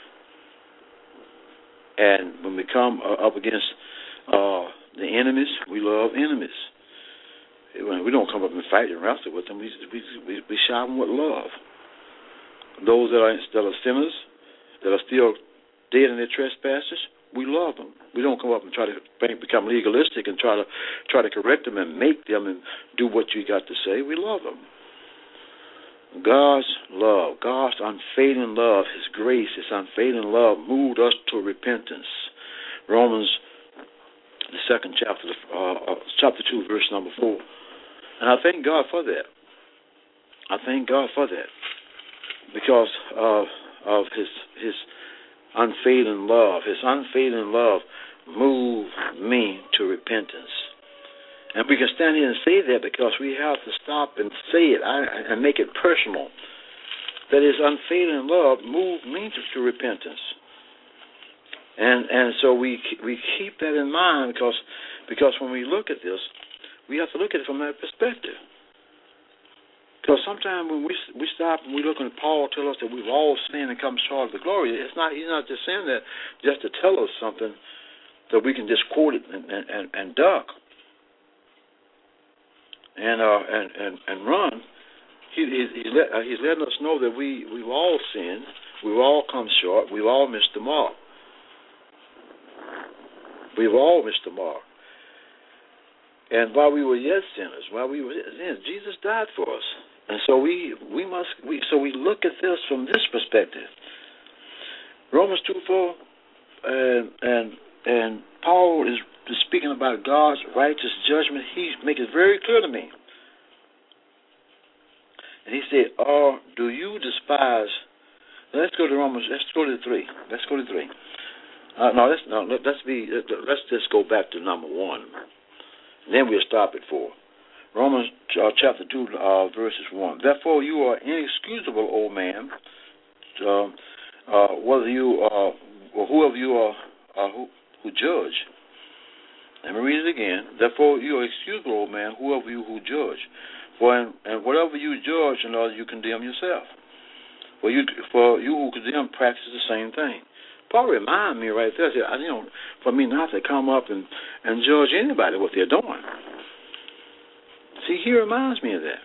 And when we come up against the enemies, we love enemies. We don't come up and fight and wrestle with them. We shout them with love. Those that are sinners, that are still dead in their trespasses, We love them. We don't come up and try to become legalistic and try to correct them and make them and do what you got to say. We love them. God's love, God's unfailing love, His grace, His unfailing love moved us to repentance. Romans, the second chapter, chapter 2, verse number 4. And I thank God for that. I thank God for that because of His unfailing love. His unfailing love moved me to repentance. And we can stand here and say that because we have to stop and say it and make it personal. That His unfailing love moved me to repentance. And so we keep that in mind because when we look at this, we have to look at it from that perspective. Because sometimes when we stop and we look at Paul tell us that we've all sinned and come short of the glory, he's not just saying that just to tell us something that we can just quote it and duck and run. He's letting us know that we've all sinned, we've all come short, we've all missed the mark. We've all missed the mark. And while we were yet sinners, Jesus died for us. And so we look at this from this perspective. Romans 2:4, and Paul is speaking about God's righteous judgment. He makes it very clear to me. And he said, "Or do you despise?" Let's go to Romans. Let's go to 3. Let's go to 3. Let's just go back to number 1. Then we'll stop at 4. Romans chapter 2, verses 1. Therefore you are inexcusable, O man, whether you or whoever you are who judge. Let me read it again. Therefore you are excusable, O man, whoever you who judge. For and whatever you judge another, you condemn yourself. For you who condemn practice the same thing. Paul reminded me right there, for me not to come up and judge anybody what they're doing. See, he reminds me of that.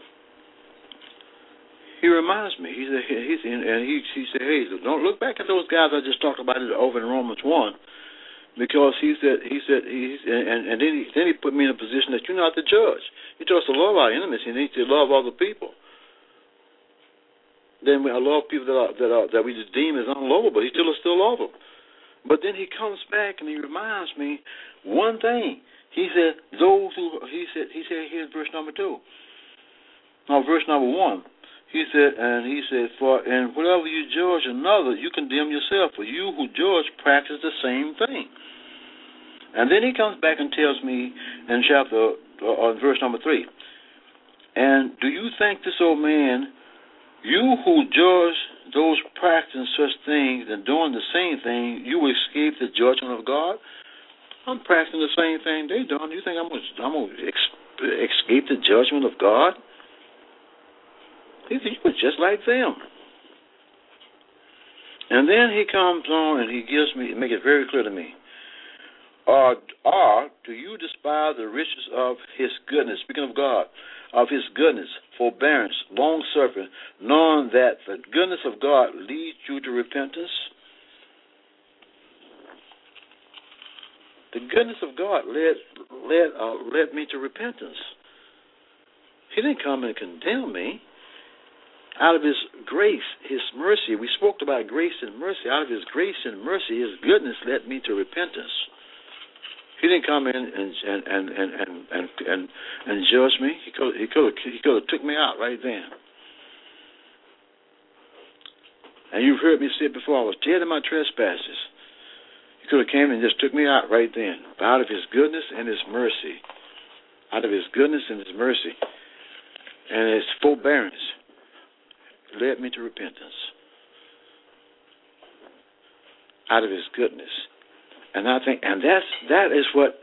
He reminds me. He said, hey, don't look back at those guys I just talked about it over in Romans 1, because he said, and then he put me in a position that you're not the judge. He told us to love our enemies, and he to love other people. Then I love people that we just deem as unlovable. He still love them. But then he comes back and he reminds me one thing. He said, here's verse number 2. No, verse number 1. He said, for and whatever you judge another, you condemn yourself. For you who judge practice the same thing. And then he comes back and tells me in verse number 3. And do you think this old man, you who judge those practicing such things and doing the same thing, you will escape the judgment of God? I'm practicing the same thing they done. You think I'm going to escape the judgment of God? He said, you were just like them. And then he comes on and he make it very clear to me. Do you despise the riches of His goodness? Speaking of God, of His goodness, forbearance, long-suffering, knowing that the goodness of God leads you to repentance? The goodness of God led me to repentance. He didn't come and condemn me. Out of His grace, His mercy, we spoke about grace and mercy. Out of His grace and mercy, His goodness led me to repentance. He didn't come in and judge me. He could have took me out right then. And you've heard me say it before. I was dead in my trespasses. He could have came and just took me out right then. But out of His goodness and His mercy, out of His goodness and His mercy, and His forbearance, led me to repentance. Out of His goodness. And I think, and that is what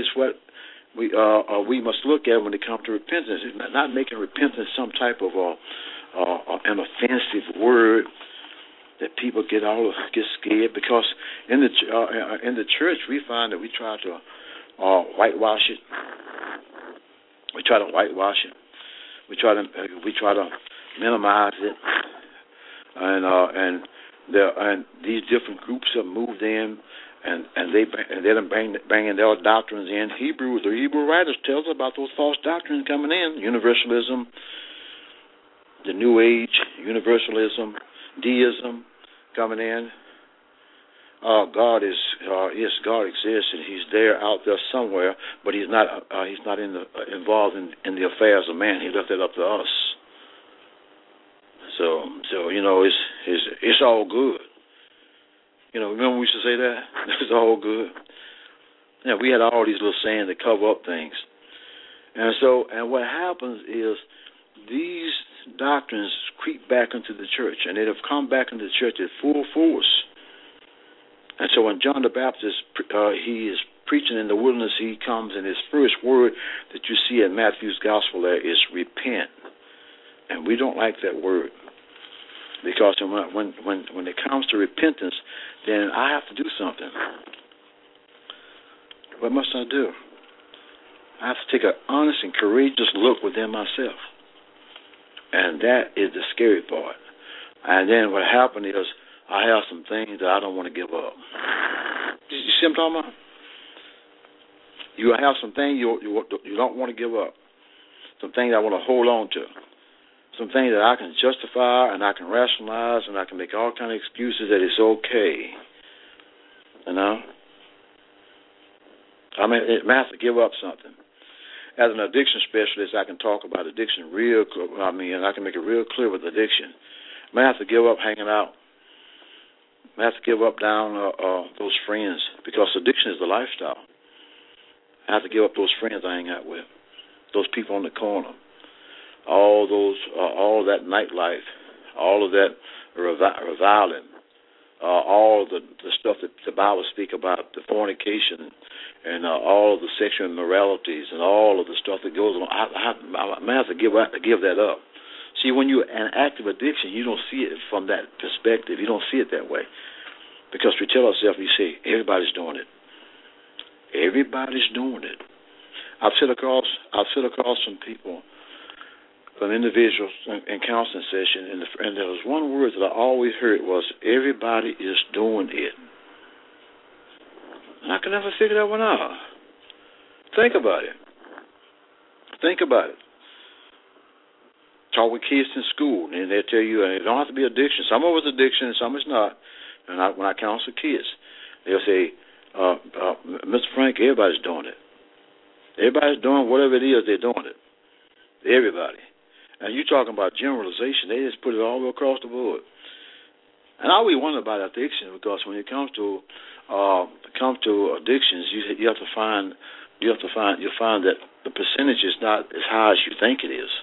we must look at when it comes to repentance. It's not making repentance some type of an offensive word that people get scared, because in the church we find that we try to whitewash it. We try to whitewash it. We try to minimize it, and these different groups have moved in. and they done bringing their doctrines in. The Hebrew writers tell us about those false doctrines coming in: universalism, the New Age, universalism, deism coming in. God exists, and He's there out there somewhere, but He's not involved in the affairs of man. He left it up to us. So it's all good. Remember we used to say that? It's all good. Yeah, we had all these little sayings that cover up things. And what happens is these doctrines creep back into the church, and they have come back into the church at full force. And so when John the Baptist, he is preaching in the wilderness, he comes, and his first word that you see in Matthew's gospel there is repent. And we don't like that word, because when it comes to repentance, then I have to do something. What must I do? I have to take an honest and courageous look within myself. And that is the scary part. And then what happened is I have some things that I don't want to give up. You see what I'm talking about? You have some things you don't want to give up. Some things I want to hold on to. Some things that I can justify and I can rationalize and I can make all kind of excuses that it's okay. I have to give up something. As an addiction specialist, I can talk about addiction and I can make it real clear with addiction. I have to give up hanging out. I have to give up those friends, because addiction is the lifestyle. I have to give up those friends I hang out with, those people on the corner, all of that nightlife, all of that reviling, all of the stuff that the Bible speaks about, the fornication, and all of the sexual immoralities, and all of the stuff that goes on. I have to give that up. See, when you're in active addiction, you don't see it from that perspective. You don't see it that way. Because we tell ourselves, we say, everybody's doing it. Everybody's doing it. I've sit across some people, some individuals in counseling session, and there was one word that I always heard was, everybody is doing it. And I can never figure that one out. Think about it. Talk with kids in school, and they'll tell you it don't have to be addiction. Some of it's addiction, and some is not. And when I counsel kids, they'll say, Mr. Frank, everybody's doing it. Everybody's doing whatever it is, they're doing it. Everybody. And you're talking about generalization. They just put it all across the board. And I always wonder about addiction, because when it comes to addictions, you'll find that the percentage is not as high as you think it is.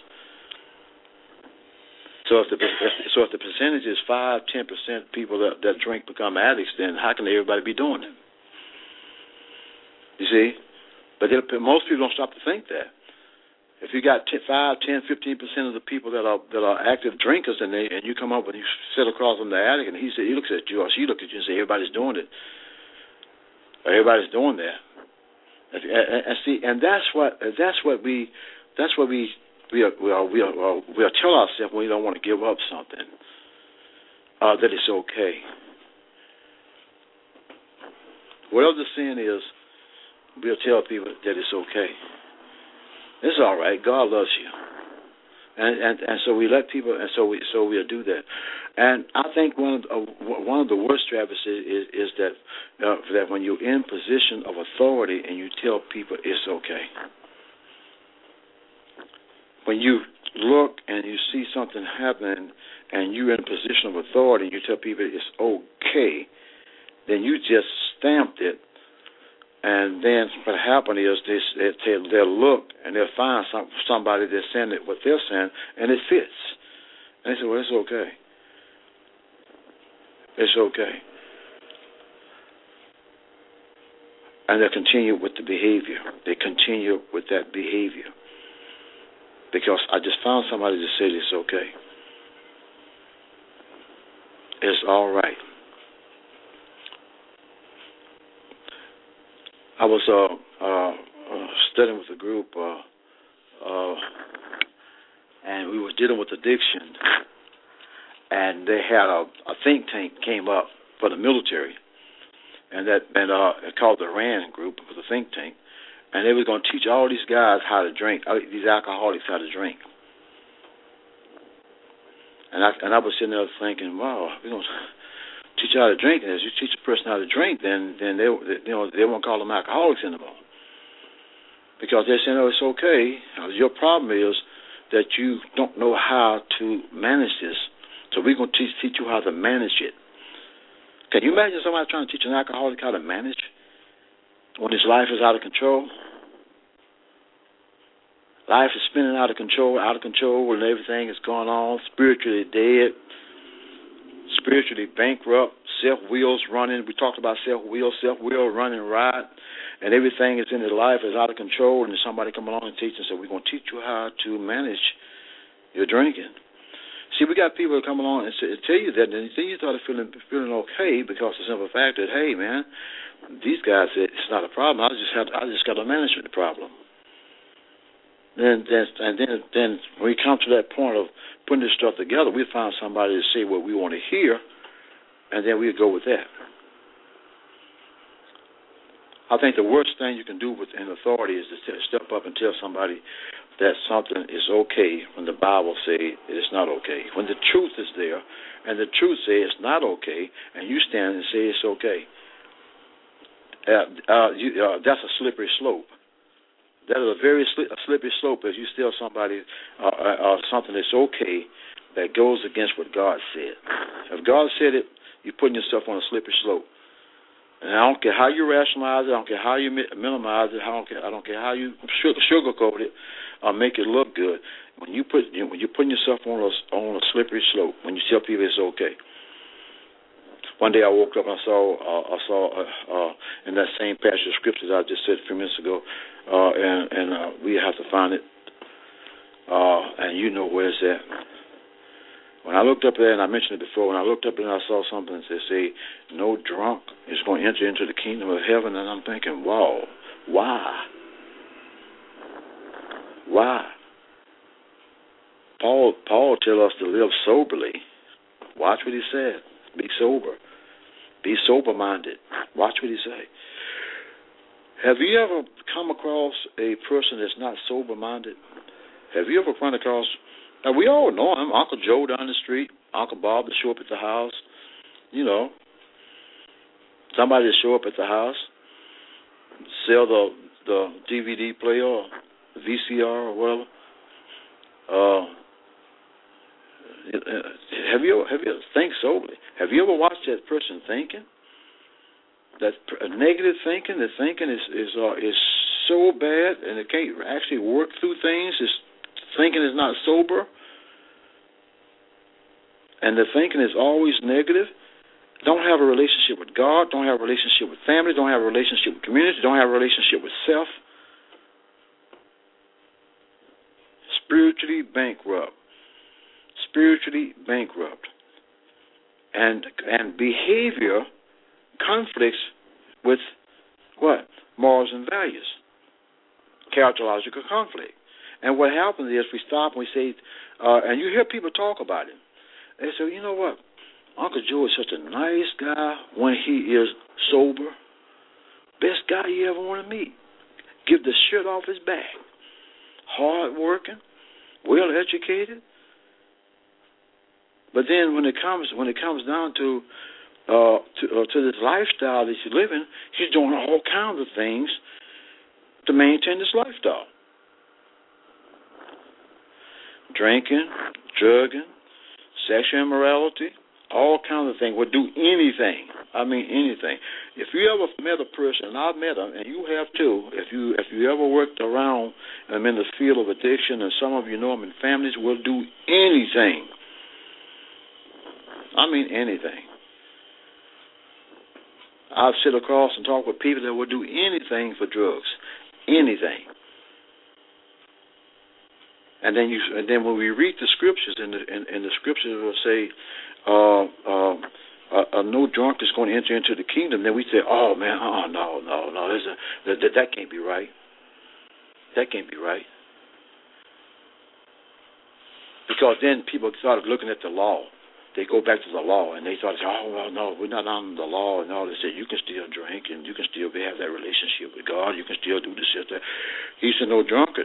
So if the percentage is 5-10% people that drink become addicts, then how can everybody be doing it? You see, but most people don't stop to think that. If you got 5, 10, 15% of the people that are active drinkers, and you come up and you sit across from the addict, and he looks at you, or she looks at you and say, everybody's doing it, or everybody's doing that. And that's what we tell ourselves when we don't want to give up something, that it's okay. Whatever the sin is, we'll tell people that it's okay. It's all right. God loves you, and so we let people, and so we'll do that. And I think one of the worst, Travis, is that when you're in position of authority and you tell people it's okay. When you look and you see something happening and you're in a position of authority and you tell people it's okay, then you just stamped it. And then what happened is they'll look and they'll find somebody that's saying what they're saying, and it fits. And they say, well, it's okay. It's okay. And they continue with the behavior. They continue with that behavior. Because I just found somebody that said it's okay. It's all right. I was studying with a group, and we were dealing with addiction, and they had a think tank came up for the military, and called the RAND group, it was a think tank, and they were going to teach all these guys how to drink, these alcoholics how to drink. And I was sitting there thinking, wow, we're going to teach you how to drink, and as you teach a person how to drink, then they won't call them alcoholics anymore, because they're saying, oh, it's okay. Your problem is that you don't know how to manage this, so we're going to teach you how to manage it. Can you imagine somebody trying to teach an alcoholic how to manage when his life is out of control? Life is spinning out of control, and everything is going on, spiritually dead, spiritually bankrupt, self-will's running. We talked about self-will running riot, and everything is in his life is out of control, and somebody come along and teach and say, we're going to teach you how to manage your drinking. See, we got people that come along and tell you that, and then you start feeling okay because of the simple fact that, hey, man, these guys said it's not a problem. I just got to manage the problem. And then when we come to that point of putting this stuff together, we find somebody to say what we want to hear, and then we go with that. I think the worst thing you can do in authority is to step up and tell somebody that something is okay when the Bible says it's not okay. When the truth is there, and the truth says it's not okay, and you stand and say it's okay, that's a slippery slope. That is a very slippery slope as you tell somebody something that's okay that goes against what God said. If God said it, you're putting yourself on a slippery slope. And I don't care how you rationalize it, I don't care how you minimize it, I don't care how you sugarcoat it or make it look good. When you're putting yourself on a slippery slope, when you tell people it's okay. One day I woke up and I saw in that same passage of scriptures I just said a few minutes ago, and we have to find it, and you know where it's at. When I looked up there, and I mentioned it before, when I looked up there and I saw something that said, no drunk is going to enter into the kingdom of heaven, and I'm thinking, wow, why? Why? Paul tells us to live soberly. Watch what he said. Be sober. Be sober-minded. Watch what he say. Have you ever come across a person that's not sober-minded? Have you ever run across... Now, we all know him, Uncle Joe down the street, Uncle Bob that show up at the house, you know. Somebody that show up at the house, sell the DVD player or the VCR or whatever. Have you think soberly? Have you ever watched that person thinking? That negative thinking, the thinking is so bad and it can't actually work through things. Thinking is not sober, and the thinking is always negative. Don't have a relationship with God, don't have a relationship with family, don't have a relationship with community, don't have a relationship with self. Spiritually bankrupt. And behavior conflicts with what? Morals and values. Characterological conflict. And what happens is we stop and we say, and you hear people talk about him. They say, you know what? Uncle Joe is such a nice guy when he is sober. Best guy you ever want to meet. Give the shirt off his back. Hard working, well educated. But then when it comes down to this lifestyle that he's living, he's doing all kinds of things to maintain this lifestyle. Drinking, drugging, sexual immorality, all kinds of things. Would do anything. I mean anything. If you ever met a person, and I've met them, and you have too, if you ever worked around them in the field of addiction, and some of you know them in families, will do anything. I mean anything. I've sit across and talked with people that will do anything for drugs. Anything. And then when we read the scriptures, and the scriptures will say, no drunk is going to enter into the kingdom. Then we say, oh man, no, that can't be right. That can't be right. Because then people started looking at the law. they go back to the law, and they thought, oh, well, no, we're not under the law and all this. You can still drink, and you can still have that relationship with God. You can still do this, that. He said, no drunkard.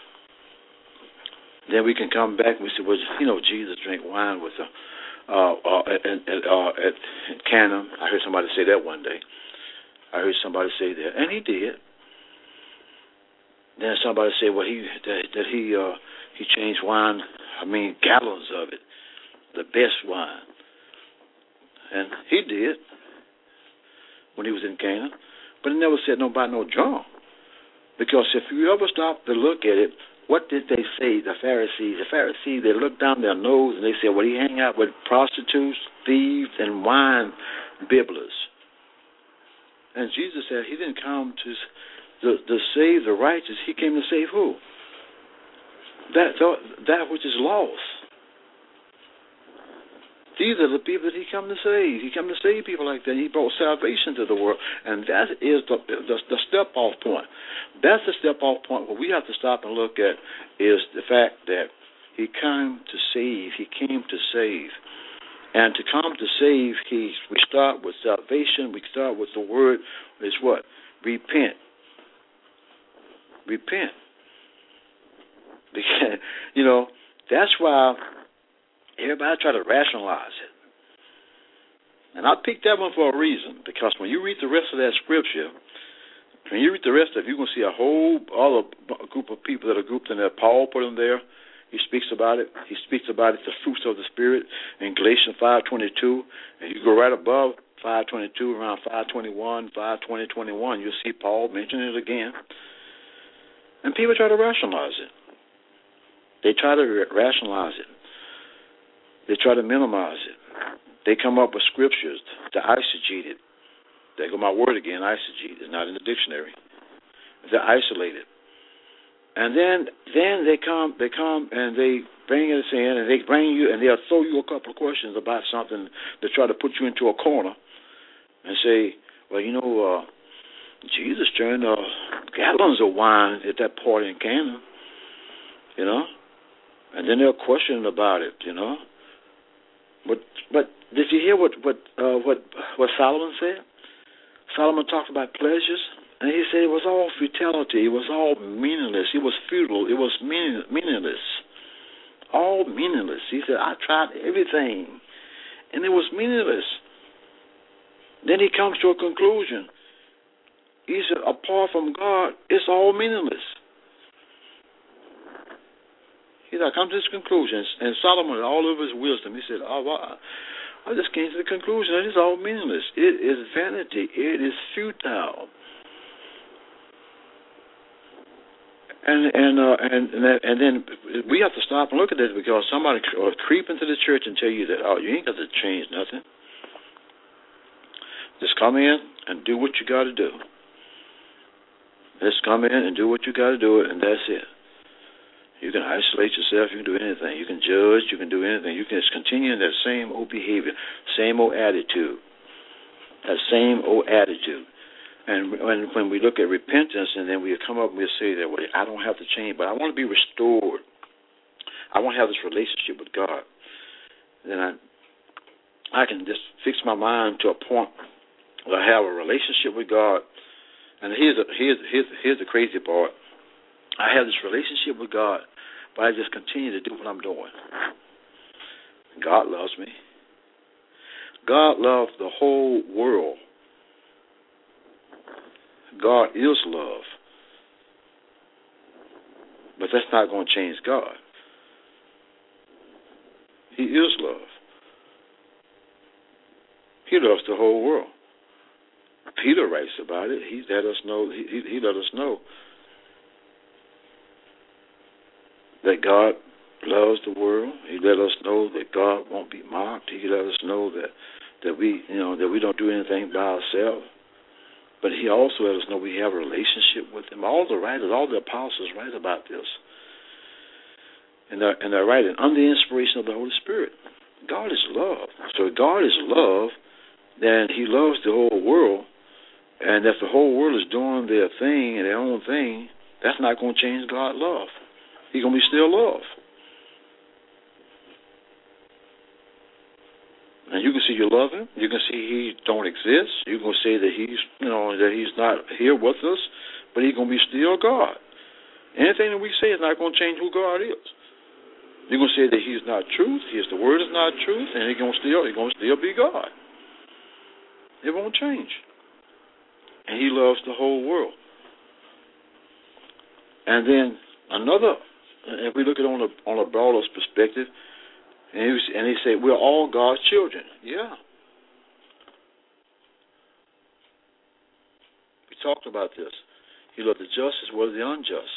Then we can come back and we say, well, Jesus drank wine with at Cana. I heard somebody say that one day. I heard somebody say that, and he did. Then somebody said, well, he changed wine. Gallons of it. The best wine. And he did when he was in Cana. But he never said nobody no drunk. Because if you ever stop to look at it, what did they say, the Pharisees? The Pharisees, they looked down their nose and they said, well, he hang out with prostitutes, thieves, and wine bibblers. And Jesus said he didn't come to save the righteous. He came to save who? That which is lost. These are the people that he come to save. He come to save people like that. He brought salvation to the world. And that is the step-off point. That's the step-off point. What we have to stop and look at is the fact that he came to save. He came to save. And to come to save, we start with salvation. We start with the word is what? Repent. Repent. Because, that's why everybody try to rationalize it. And I picked that one for a reason, because when you read the rest of that scripture, when you read the rest of it, you're going to see a whole other group of people that are grouped in there. Paul put them there. He speaks about it. He speaks about it, the fruits of the Spirit, in Galatians 5:22. And you go right above 5:22, around 5:21, 5:20, 21, you'll see Paul mention it again. And people try to rationalize it. They try to rationalize it. They try to minimize it. They come up with scriptures to eisegete it. There go my word again, eisegete. It's not in the dictionary. They're isolated. And then they come and they bring us in, and they bring you, and they'll throw you a couple of questions about something to try to put you into a corner and say, well, Jesus turned gallons of wine at that party in Cana, and then they'll question about it, But did you hear what Solomon said? Solomon talked about pleasures, and he said it was all futility. It was all meaningless. It was futile. It was meaningless. All meaningless. He said, I tried everything, and it was meaningless. Then he comes to a conclusion. He said, apart from God, it's all meaningless. He said, I come to this conclusion. And Solomon, all of his wisdom, he said, I just came to the conclusion that it's all meaningless. It is vanity. It is futile. And then we have to stop and look at this, because somebody will creep into the church and tell you that, you ain't got to change nothing. Just come in and do what you got to do. Just come in and do what you got to do, and that's it. You can isolate yourself. You can do anything. You can judge. You can do anything. You can just continue in that same old behavior, same old attitude, that same old attitude. And when we look at repentance, and then we come up and we say that, well, I don't have to change, but I want to be restored. I want to have this relationship with God. Then I can just fix my mind to a point where I have a relationship with God. And here's the crazy part. I have this relationship with God, but I just continue to do what I'm doing. God loves me. God loves the whole world. God is love. But that's not going to change God. He is love. He loves the whole world. Peter writes about it. He let us know. He let us know that God loves the world. He let us know that God won't be mocked. He let us know that we don't do anything by ourselves. But he also let us know we have a relationship with him. All the writers, all the apostles write about this. And they're writing under the inspiration of the Holy Spirit. God is love. So if God is love, then he loves the whole world. And if the whole world is doing their thing and their own thing, that's not going to change God's love. He's going to be still love. And you can see you love him. You can see he don't exist. You can say that he's, that he's not here with us, but he's going to be still God. Anything that we say is not going to change who God is. You're going to say that he's not truth, the word is not truth, and he's going to still be God. It won't change. And he loves the whole world. And then if we look at it on a broader perspective, and he said, we're all God's children. Yeah. We talked about this. He loved the just as well as the unjust.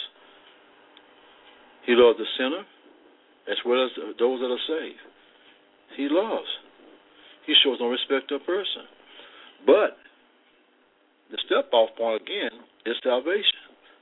He loved the sinner as well as those that are saved. He loves. He shows no respect to a person. But the step-off point, again, is salvation.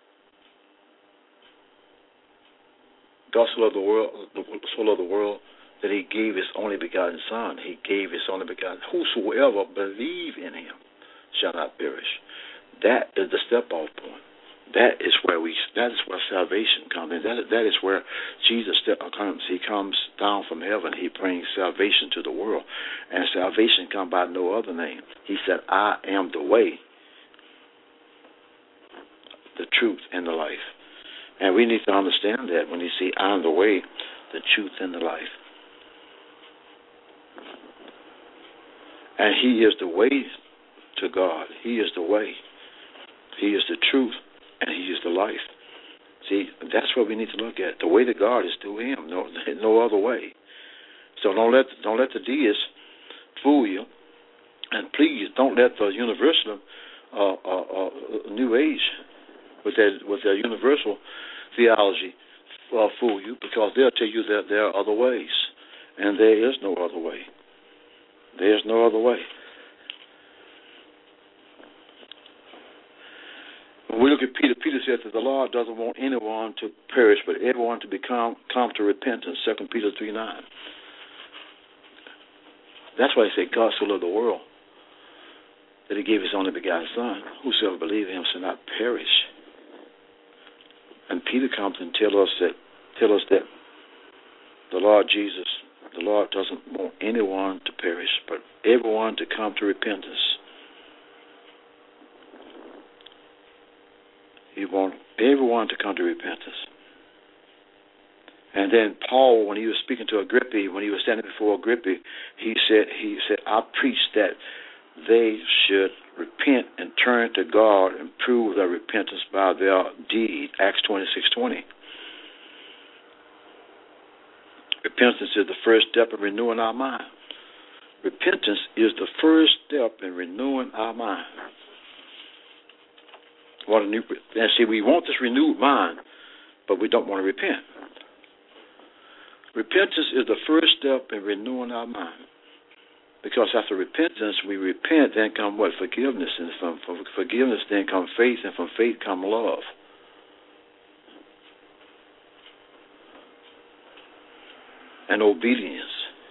God so loved the world that he gave his only begotten Son. He gave his only begotten. Whosoever believe in him shall not perish. That is the step-off point. That is where salvation comes in. That is where Jesus comes. He comes down from heaven. He brings salvation to the world. And salvation comes by no other name. He said, I am the way, the truth, and the life. And we need to understand that when you see I am the way, the truth, and the life. And he is the way to God. He is the way. He is the truth. And he is the life. See, that's what we need to look at. The way to God is through him. No other way. So don't let the deists fool you. And please don't let the universal New Age with their universal theology fool you, because they'll tell you that there are other ways. And there is no other way. There's no other way. When we look at Peter said that the Lord doesn't want anyone to perish, but everyone to come to repentance, 2 Peter 3:9. That's why he said God so loved the world that he gave his only begotten Son. Whosoever believes in him shall not perish. And Peter comes and tell us that the Lord Jesus, the Lord doesn't want anyone to perish, but everyone to come to repentance. He wants everyone to come to repentance. And then Paul, when he was speaking to Agrippa, when he was standing before Agrippa, he said, I preach that they should repent and turn to God and prove their repentance by their deed. Acts 26:20. Repentance is the first step in renewing our mind. Repentance is the first step in renewing our mind. And see, we want this renewed mind, but we don't want to repent. Repentance is the first step in renewing our mind. Because after repentance, we repent, then come what? Forgiveness. And from forgiveness, then come faith, and from faith come love. And obedience.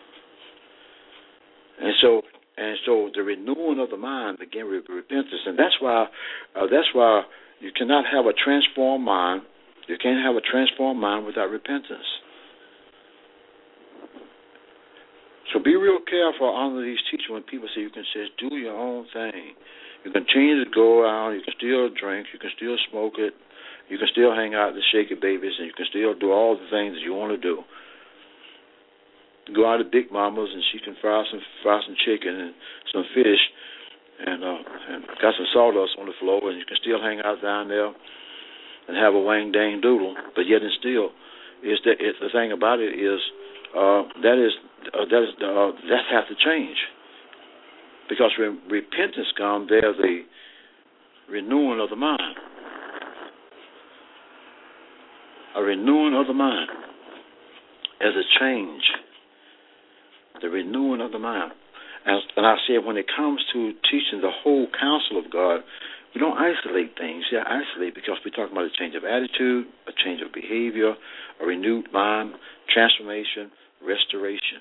And so the renewing of the mind begins with repentance. And that's why you cannot have a transformed mind. You can't have a transformed mind without repentance. So be real careful under these teachings when people say you can just do your own thing. You can continue to go out, you can still drink, you can still smoke it, you can still hang out with the shaky babies, and you can still do all the things that you want to do. Go out to Big Mama's and she can fry some chicken and some fish and got some sawdust on the floor, and you can still hang out down there and have a wang dang doodle. But yet and still, the thing about it is that has to change, because when repentance comes, there's a renewing of the mind, a renewing of the mind as a change. The renewing of the mind. And I said, when it comes to teaching the whole counsel of God, we don't isolate things. Yeah, isolate because we're talking about a change of attitude, a change of behavior, a renewed mind, transformation, restoration.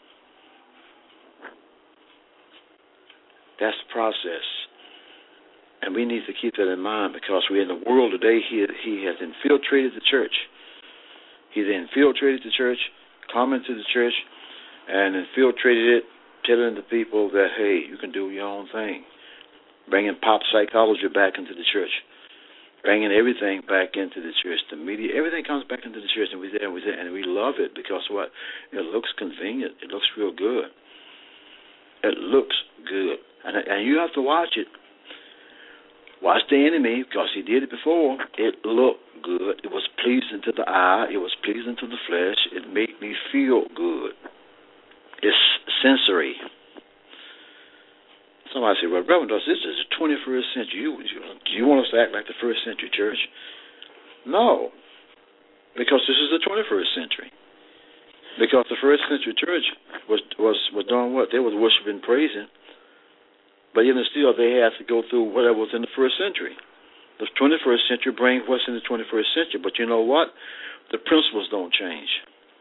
That's the process. And we need to keep that in mind, because we're in the world today. He has infiltrated the church. He's infiltrated the church, come into the church, and infiltrated it telling the people that, hey, you can do your own thing. Bringing pop psychology back into the church. Bringing everything back into the church. The media, everything comes back into the church, and we love it because what? It looks convenient. It looks real good. It looks good. And you have to watch it. Watch the enemy, because he did it before. It looked good. It was pleasing to the eye. It was pleasing to the flesh. It made me feel good. It's sensory. Somebody said, well, Reverend, this is the 21st century. Do you want us to act like the first century church? No, because this is the 21st century. Because the first century church was doing what? They was worshiping, praising. But even still, they had to go through whatever was in the first century. The 21st century brings what's in the 21st century. But you know what? The principles don't change.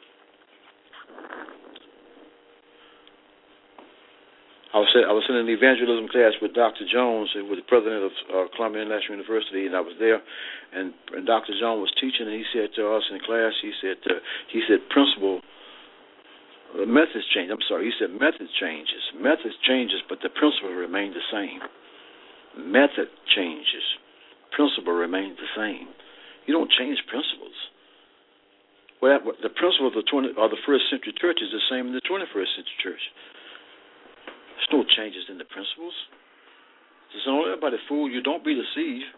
I was in an evangelism class with Dr. Jones, who was the president of Columbia International University, and I was there. And Dr. Jones was teaching, and he said to us in class, he said, principle. Methods change. I'm sorry. He said methods changes. Methods changes, but the principle remains the same. Method changes. Principle remains the same. You don't change principles. Well, the principle of the first century church is the same in the 21st century church. There's no changes in the principles. So don't let everybody fool you. Don't be deceived.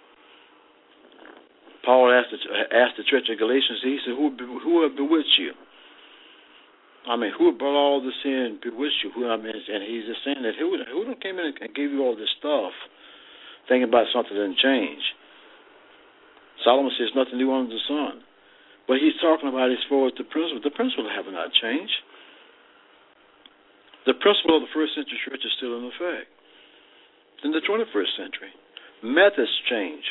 Paul asked the church of Galatians, he said, who have bewitched you? I mean, who brought all this in, bewitched you? And he's just saying that who came in and gave you all this stuff, thinking about something that didn't change? Solomon says nothing new under the sun. But he's talking about as far as the principle. The principle have not changed. The principle of the first century church is still in effect. In the 21st century, methods change.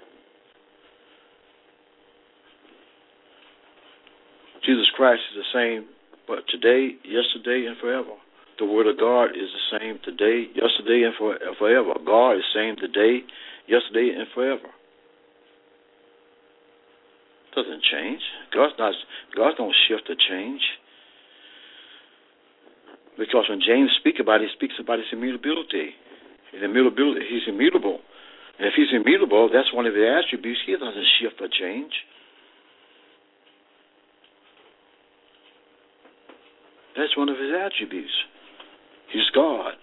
Jesus Christ is the same, but today, yesterday, and forever. The Word of God is the same today, yesterday, and forever. God is the same today, yesterday, and forever. Doesn't change. God don't shift or change. Because when James speaks about it, he speaks about his immutability. He's immutable. And if he's immutable, that's one of his attributes. He doesn't shift or change. That's one of his attributes. He's God.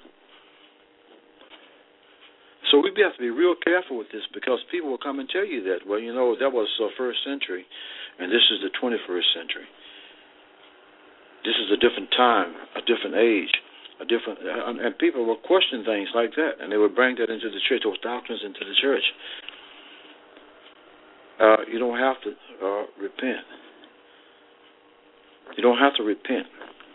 So we have to be real careful with this, because people will come and tell you that, well, you know, that was the first century, and this is the 21st century. This is a different time, a different age, and people will question things like that, and they will bring that into the church, those doctrines into the church. You don't have to repent. You don't have to repent.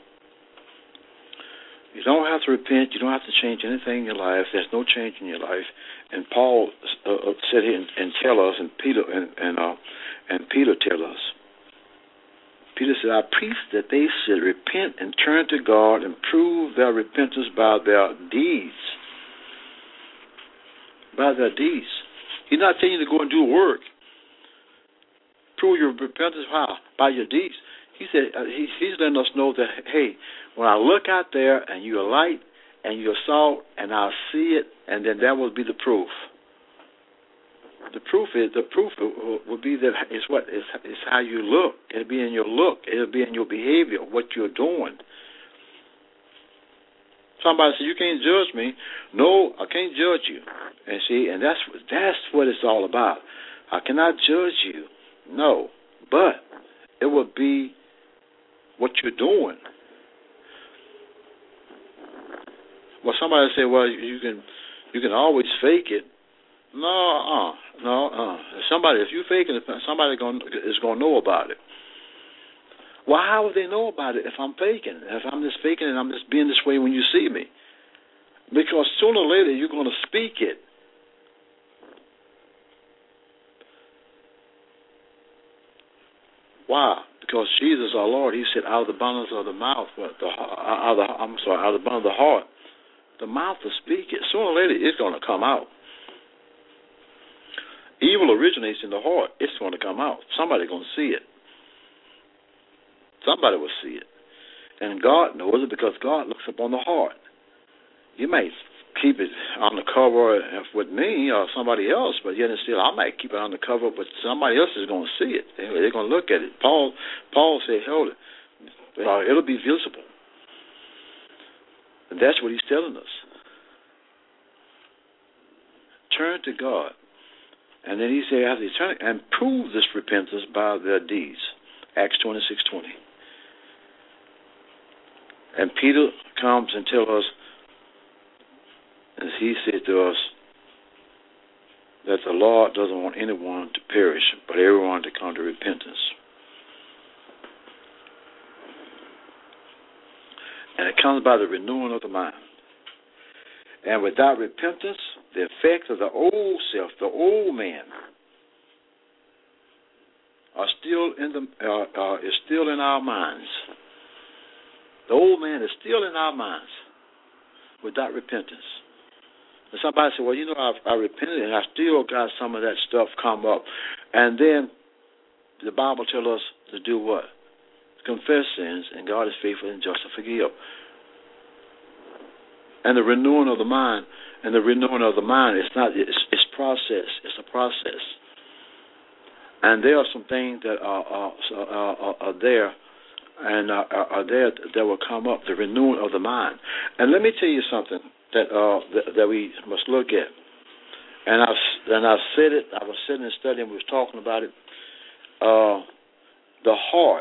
You don't have to repent. You don't have to change anything in your life. There's no change in your life. And Paul said here and tell us, and Peter tell us. Peter said, I preach that they should repent and turn to God and prove their repentance by their deeds. By their deeds. He's not telling you to go and do work. Prove your repentance how? By your deeds. He said he's letting us know that, hey, when I look out there and you're light and you're salt and I'll see it, and then that will be the proof. The proof will be that it's how you look. It'll be in your look. It'll be in your behavior, what you're doing. Somebody said, you can't judge me. No, I can't judge you. And see, and that's what it's all about. I cannot judge you. No, but it will be what you're doing. Well, somebody say, well, you can always fake it. No. If you fake it, somebody is going to know about it. Well, how would they know about it if I'm faking? If I'm just faking and I'm just being this way when you see me? Because sooner or later you're going to speak it. Why? Because Jesus, our Lord, He said, out of the abundance of the mouth, out of the abundance of the heart, the mouth will speak it. Sooner or later, it's going to come out. Evil originates in the heart. It's going to come out. Somebody's going to see it. Somebody will see it. And God knows it because God looks upon the heart. You may keep it on the cover with me or somebody else, but yet and still I might keep it on the cover, but somebody else is going to see it. They're going to look at it. Paul said, hold it. It'll be visible. And that's what he's telling us. Turn to God. And then he said, after you turn and prove this repentance by their deeds. Acts 26:20. And Peter comes and tells us, as he said to us, that the Lord doesn't want anyone to perish, but everyone to come to repentance. And it comes by the renewing of the mind. And without repentance, the effects of the old self, the old man, is still in our minds. The old man is still in our minds without repentance. And somebody said, well, you know, I repented and I still got some of that stuff come up. And then the Bible tells us to do what? Confess sins, and God is faithful and just to forgive. And the renewing of the mind, it's process. It's a process. And there are some things that are there, and are there that will come up, the renewing of the mind. And let me tell you something that we must look at. And I've said it. I was sitting and studying. We was talking about it. The heart.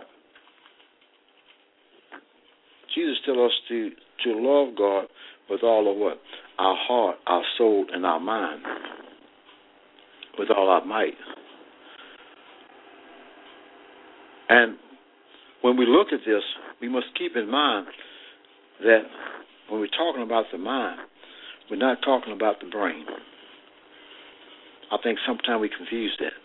Jesus tells us to love God with all of what? Our heart, our soul, and our mind. With all our might. And when we look at this, we must keep in mind that when we're talking about the mind, we're not talking about the brain. I think sometimes we confuse that.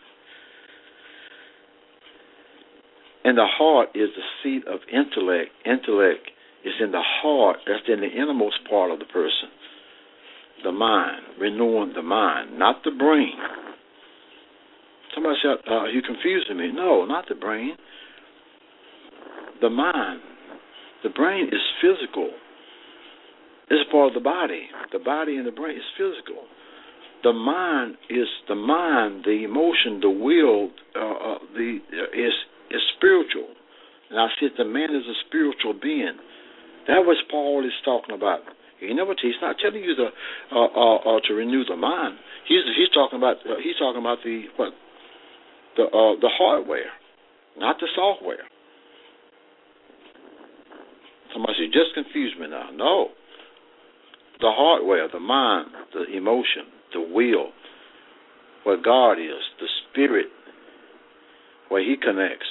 And the heart is the seat of intellect. Intellect is in the heart. That's in the innermost part of the person. The mind, renewing the mind, not the brain. Somebody said, you're confusing me. No, not the brain. The mind. The brain is physical. It's part of the body. The body and the brain is physical. The mind is the mind, the emotion, the will, is spiritual. And I said the man is a spiritual being. That was Paul is talking about. He's not telling you to renew the mind. He's talking about the hardware, not the software. Somebody said, just confused me now. No. The hardware, the mind, the emotion, the will, what God is, the spirit, where he connects.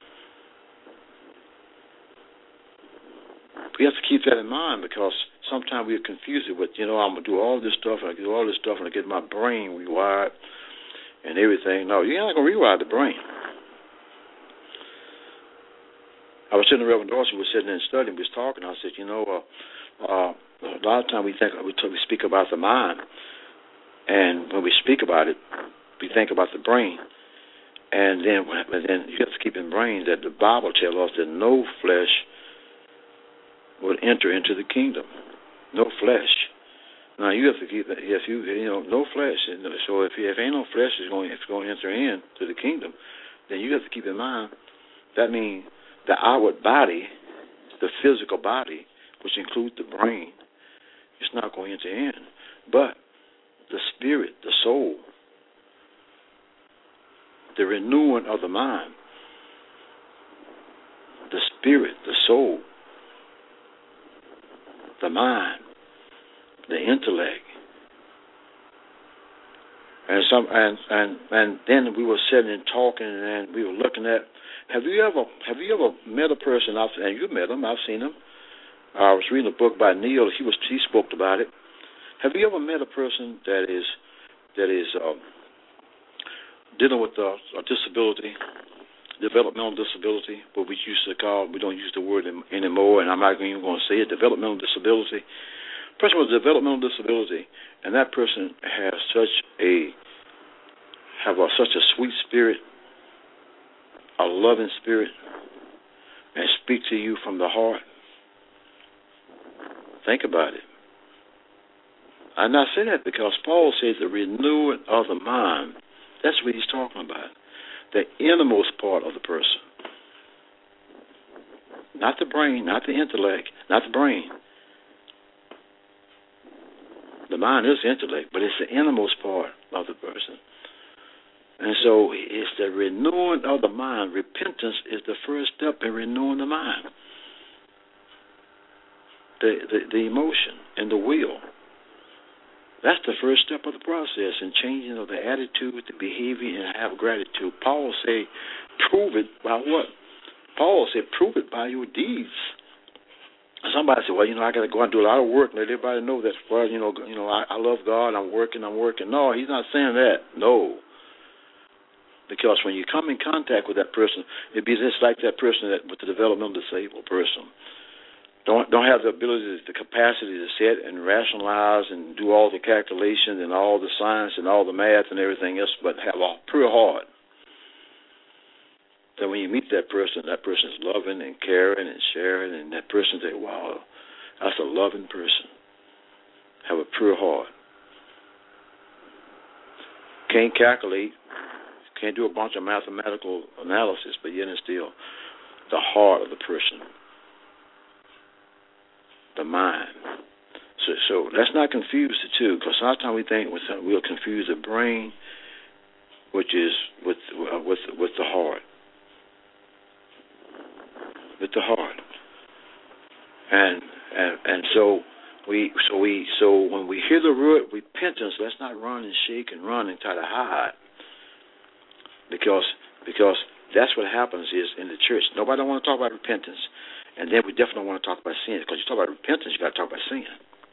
We have to keep that in mind because sometimes we're confused with, I'm going to do all this stuff, and I do all this stuff, and I get my brain rewired and everything. No, you're not going to rewire the brain. I was sitting in Reverend Dorsey, we were sitting and studying, we was talking, I said, a lot of times we speak about the mind, and when we speak about it, we think about the brain. And then you have to keep in mind that the Bible tells us that no flesh would enter into the kingdom. No flesh. Now you have to keep that. If no flesh. So if ain't no flesh is going to enter into the kingdom, then you have to keep in mind that means the outward body, the physical body, which includes the brain, is not going to enter in. But the spirit, the soul, the renewing of the mind, the spirit, the soul, the mind, the intellect, and then we were sitting and talking, and we were looking at. Have you ever met a person? And you met him. I've seen him. I was reading a book by Neil. He spoke about it. Have you ever met a person that is dealing with a disability, developmental disability, what we used to call? We don't use the word anymore, and I'm not even going to say it. Developmental disability. A person with developmental disability, and that person has such a sweet spirit, a loving spirit, and speak to you from the heart. Think about it. And I say that because Paul says the renewing of the mind. That's what he's talking about. The innermost part of the person. Not the brain, not the intellect, not the brain. The mind is intellect, but it's the innermost part of the person. And so it's the renewing of the mind. Repentance is the first step in renewing the mind. The emotion and the will. That's the first step of the process in changing of the attitude, the behavior, and have gratitude. Paul said, prove it by what? Paul said, prove it by your deeds. Somebody said, well, I got to go out and do a lot of work and let everybody know that, well, I love God, I'm working. No, he's not saying that. No. Because when you come in contact with that person, it'd be just like that person with the developmental disabled person. Don't have the ability, the capacity to sit and rationalize and do all the calculations and all the science and all the math and everything else, but have a pure heart. Then when you meet that person is loving and caring and sharing, and that person say, wow, that's a loving person. Have a pure heart. Can't calculate, can't do a bunch of mathematical analysis, but yet and still the heart of the person. The mind. So let's not confuse the two, because sometimes we think we'll confuse the brain, which is with the heart. With the heart. And so when we hear the word repentance, let's not run and shake and run and try to hide, because that's what happens is in the church. Nobody don't want to talk about repentance. And then we definitely don't want to talk about sin, because you talk about repentance, you got to talk about sin.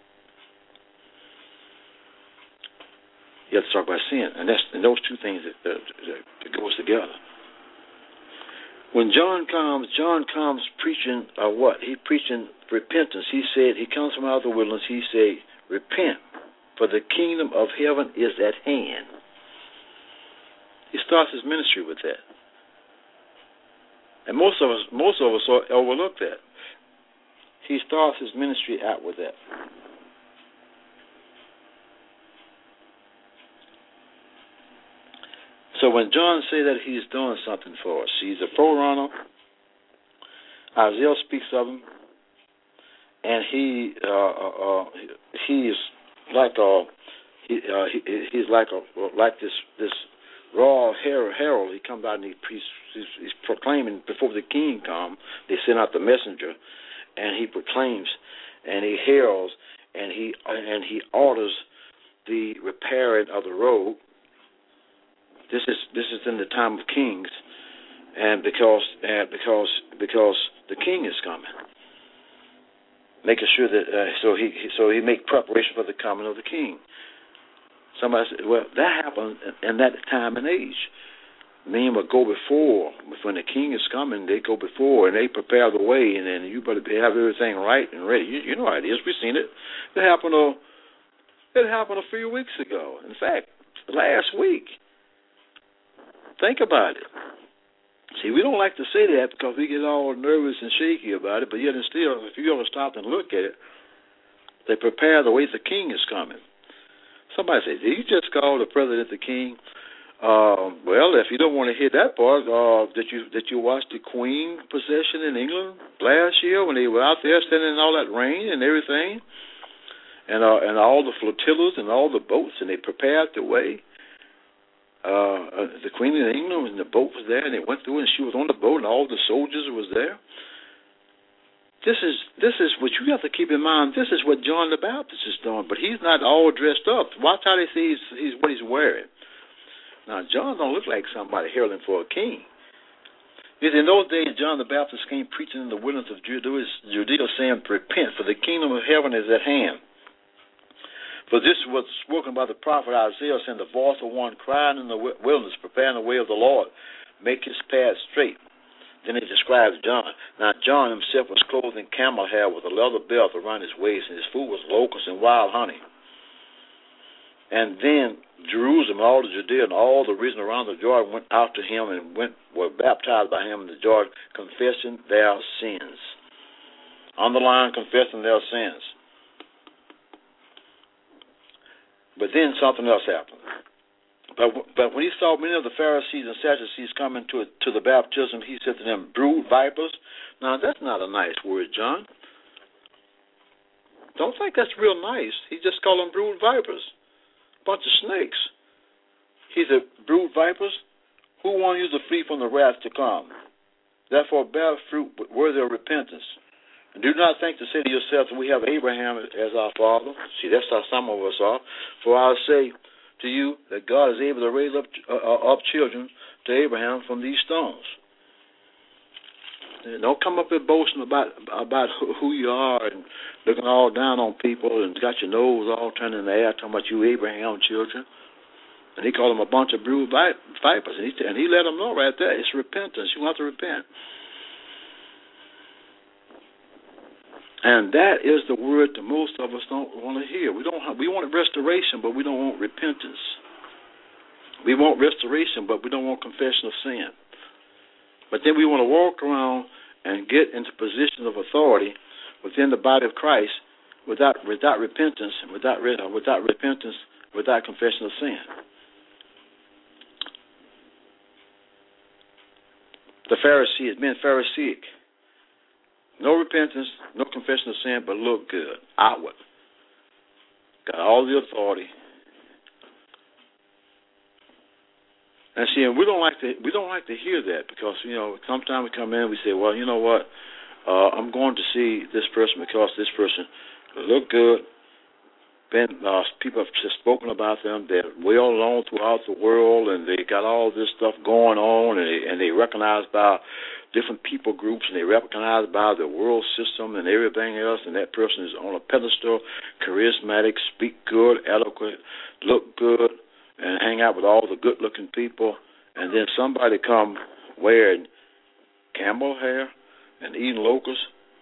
You have to talk about sin, and those two things that goes together. When John comes preaching what? He preaching repentance. He said he comes from out of the wilderness. He said, repent, for the kingdom of heaven is at hand. He starts his ministry with that. And most of us overlook that. He starts his ministry out with that. So when John says that he's doing something for us, he's a forerunner. Isaiah speaks of him, and he's like this raw herald. He comes out and he's proclaiming before the king comes. They send out the messenger, and he proclaims, and he heralds, and he orders the repairing of the road. This is in the time of kings, and because the king is coming, making sure that so he make preparation for the coming of the king. Somebody said, well, that happened in that time and age. Men would go before. When the king is coming, they go before, and they prepare the way, and then you better have everything right and ready. You know how it is. We've seen it. It happened a few weeks ago. In fact, last week. Think about it. See, we don't like to say that because we get all nervous and shaky about it, but yet and still, if you ever stop and look at it, they prepare the way the king is coming. Somebody says, did you just call the president the king? Well, if you don't want to hear that part, did you watch the Queen procession in England last year when they were out there standing in all that rain and everything, and all the flotillas and all the boats, and they prepared the way? The Queen of England, and the boat was there, and they went through, and she was on the boat, and all the soldiers was there. This is what you have to keep in mind. This is what John the Baptist is doing, but he's not all dressed up. Watch how they see he's what he's wearing. Now, John don't look like somebody heralding for a king. Because in those days, John the Baptist came preaching in the wilderness of Judea, saying, repent, for the kingdom of heaven is at hand. For this was spoken by the prophet Isaiah, saying, the voice of one crying in the wilderness, preparing the way of the Lord, make his path straight. Then he describes John. Now, John himself was clothed in camel hair with a leather belt around his waist, and his food was locusts and wild honey. And then Jerusalem, all the Judea, and all the region around the Jordan went out to him and were baptized by him in the Jordan, confessing their sins. Underline, confessing their sins. But then something else happened. But when he saw many of the Pharisees and Sadducees coming to the baptism, he said to them, brood vipers. Now, that's not a nice word, John. Don't think that's real nice. He just called them brood vipers. Bunch of snakes. He said, brood vipers, who warned you to flee from the wrath to come? Therefore bear fruit worthy of repentance. And do not think to say to yourselves, we have Abraham as our father. See, that's how some of us are. For I'll say to you that God is able to raise up children to Abraham from these stones. Don't come up with boasting about who you are and looking all down on people and got your nose all turned in the air talking about you Abraham children. And he called them a bunch of brood vipers. And he let them know right there, it's repentance. You have to repent. And that is the word that most of us don't want to hear. We want restoration, but we don't want repentance. We want restoration, but we don't want confession of sin. But then we want to walk around and get into positions of authority within the body of Christ without repentance, without confession of sin. The Pharisees, being Pharisaic. No repentance, no confession of sin, but look good, outward. Got all the authority. And see, we don't like to hear that because sometimes we come in and we say, well, you know what, I'm going to see this person because this person look good. People have just spoken about them. They're well known throughout the world, and they got all this stuff going on, and they recognized by different people groups, and they recognized by the world system and everything else, and that person is on a pedestal, charismatic, speak good, eloquent, look good, and hang out with all the good-looking people, and then somebody come wearing camel hair and eating locusts.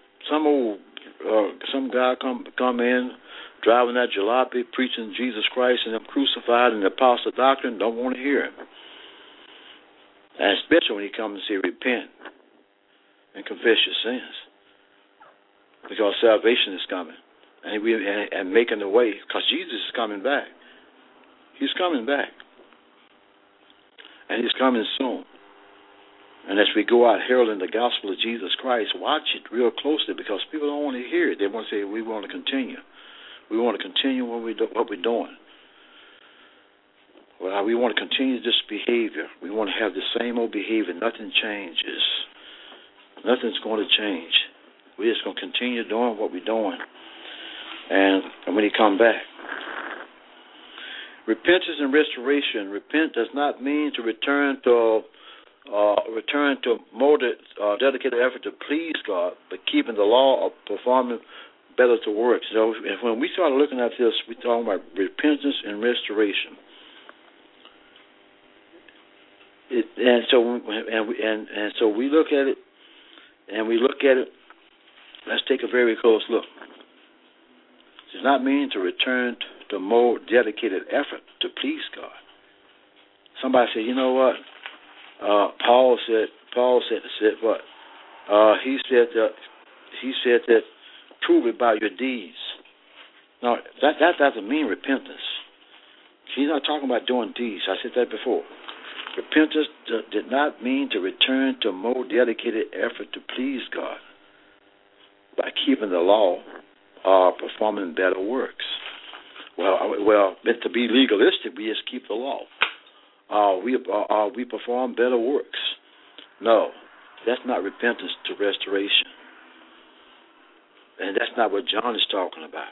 Some guy come in driving that jalopy, preaching Jesus Christ and them crucified and the apostle doctrine, don't want to hear him. And especially when he comes and say repent and confess your sins, because salvation is coming and making the way, because Jesus is coming back. He's coming back. And he's coming soon. And as we go out heralding the gospel of Jesus Christ, watch it real closely because people don't want to hear it. They want to say, we want to continue. We want to continue what we're doing. Well, we want to continue this behavior. We want to have the same old behavior. Nothing changes. Nothing's going to change. We're just going to continue doing what we're doing. And when he come back. Repentance and restoration. Repent does not mean to return to more dedicated effort to please God, but keeping the law of performing better to works. So when we started looking at this, we're talking about repentance and restoration. So we look at it, and we look at it. Let's take a very close look. It does not mean to return to more dedicated effort to please God. Somebody said, you know what? Paul said what? He said that prove it by your deeds. Now that doesn't mean repentance. He's not talking about doing deeds. I said that before. Repentance did not mean to return to more dedicated effort to please God by keeping the law or performing better works. Well, to be legalistic, we just keep the law. We perform better works. No, that's not repentance to restoration. And that's not what John is talking about.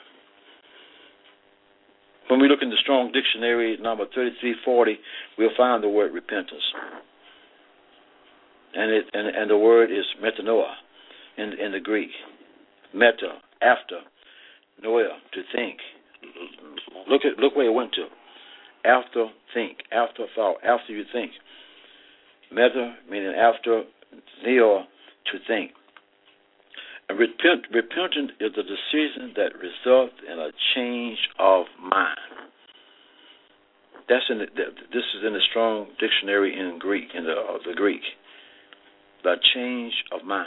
When we look in the Strong Dictionary, number 3340, we'll find the word repentance. And the word is metanoia in the Greek. Meta, after, noia, to think. Look where it went to. After think, after thought, after you think. Meta, meaning after, neo, to think. And repentance is a decision that results in a change of mind. This is in the Strong Dictionary in Greek, in the Greek. The change of mind.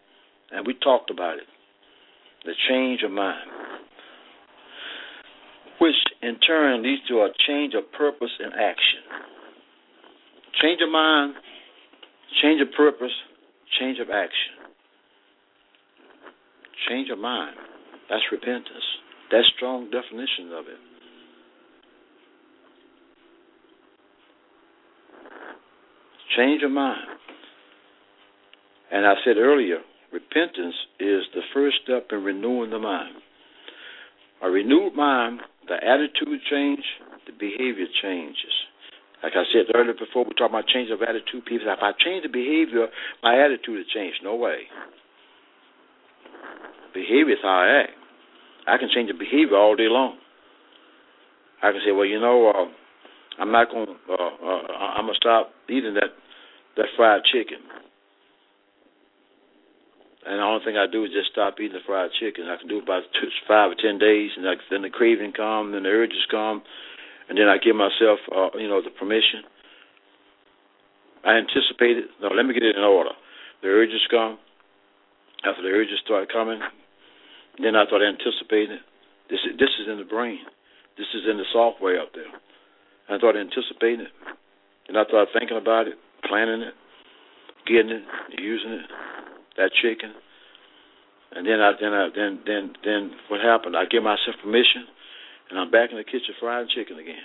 And we talked about it. The change of mind. which in turn leads to a change of purpose and action. Change of mind, change of purpose, change of action. Change of mind. That's repentance. That's strong definition of it. Change of mind. And I said earlier, repentance is the first step in renewing the mind. A renewed mind, the attitude change, the behavior changes. Like I said earlier before, we talked about change of attitude. People say, if I change the behavior, my attitude will change. No way. Behavior is how I act. I can change the behavior all day long. I can say, well, I'm not going. I'm gonna stop eating that fried chicken. And the only thing I do is just stop eating the fried chicken. I can do it about 5 or 10 days, and then the craving comes, then the urges come, and then I give myself, the permission. I anticipate it. No, let me get it in order. The urges come. After the urges start coming, then I start anticipating it. This is in the brain. This is in the software out there. I start anticipating it, and I start thinking about it, planning it, getting it, using it. That chicken, and then what happened? I give myself permission, and I'm back in the kitchen frying chicken again.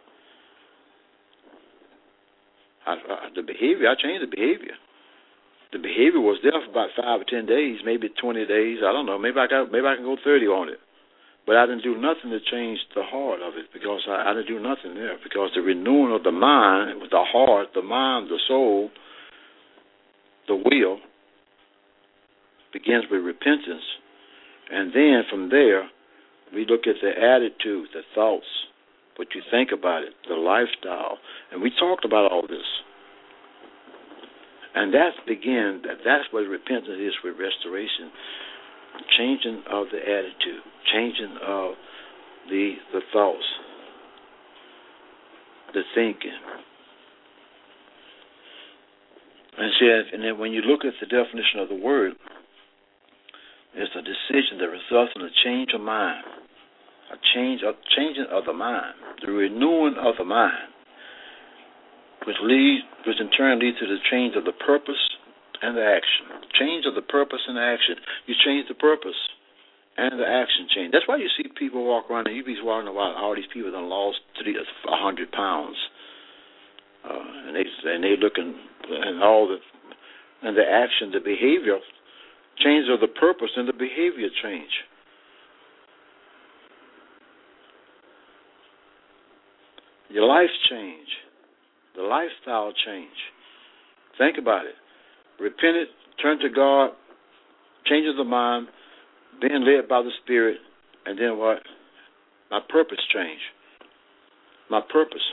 The behavior, I changed the behavior. The behavior was there for about 5 or 10 days, maybe 20 days. I don't know. Maybe I can go 30 on it, but I didn't do nothing to change the heart of it because I didn't do nothing there because the renewing of the mind, with the heart, the mind, the soul, the will, begins with repentance, and then from there we look at the attitude, the thoughts, what you think about it, the lifestyle, and we talked about all this. And that's what repentance is with restoration, changing of the attitude, changing of the thoughts, the thinking. And then when you look at the definition of the word, it's a decision that results in a change of mind, changing of the mind, the renewing of the mind, which in turn leads to the change of the purpose and the action. Change of the purpose and the action. You change the purpose and the action change. That's why you see people walk around and you be walking around, all these people that lost 100 pounds, and they looking and the action, the behavior. Change of the purpose and the behavior change. Your life change. The lifestyle change. Think about it. Repent it, turn to God, changes the mind, being led by the Spirit, and then what? My purpose change. My purpose.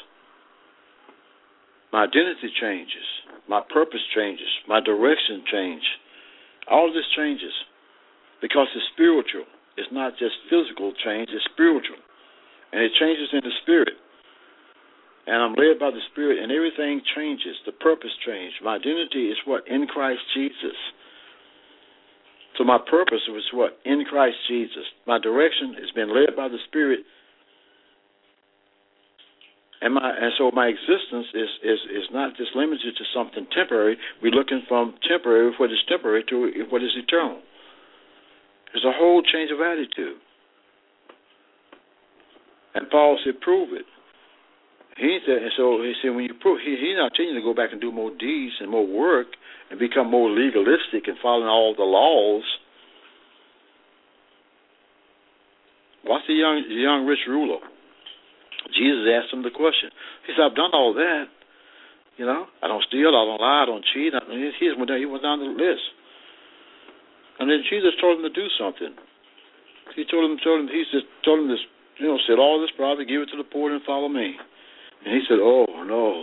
My identity changes. My purpose changes. My direction changes. All of this changes because it's spiritual. It's not just physical change, it's spiritual. And it changes in the Spirit. And I'm led by the Spirit, and everything changes. The purpose changes. My identity is what? In Christ Jesus. So my purpose was what? In Christ Jesus. My direction has been led by the Spirit. And so my existence is not just limited to something temporary. We're looking from temporary, what is temporary, to what is eternal. There's a whole change of attitude. And Paul said, prove it. He said, when you prove, he's not telling you to go back and do more deeds and more work and become more legalistic and following all the laws. Watch the young rich ruler. Jesus asked him the question. He said, I've done all that. I don't steal, I don't lie, I don't cheat. He went down the list. And then Jesus told him to do something. He told him this, sell all this property, give it to the poor, and follow me. And he said, oh, no.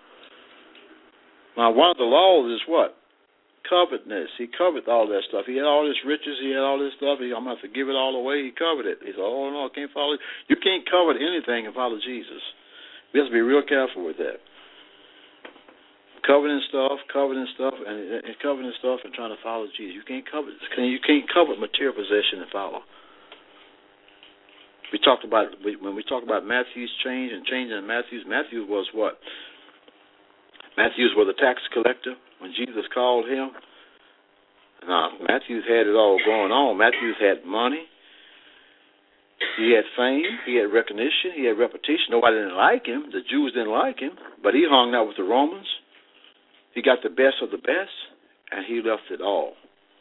Now, one of the laws is what? Covetousness. He coveted all that stuff. He had all his riches. He had all this stuff. I'm going to have to give it all away. He covered it. He said, oh, no, I can't follow it. You can't covet anything and follow Jesus. We have to be real careful with that. Coveting stuff, and coveting stuff and trying to follow Jesus. You can't covet material possession and follow. When we talk about Matthew's change and changing in Matthews was what? Matthews was a tax collector when Jesus called him. Now, Matthews had it all going on. Matthews had money. He had fame. He had recognition. He had reputation. Nobody didn't like him. The Jews didn't like him. But he hung out with the Romans. He got the best of the best, and he left it all.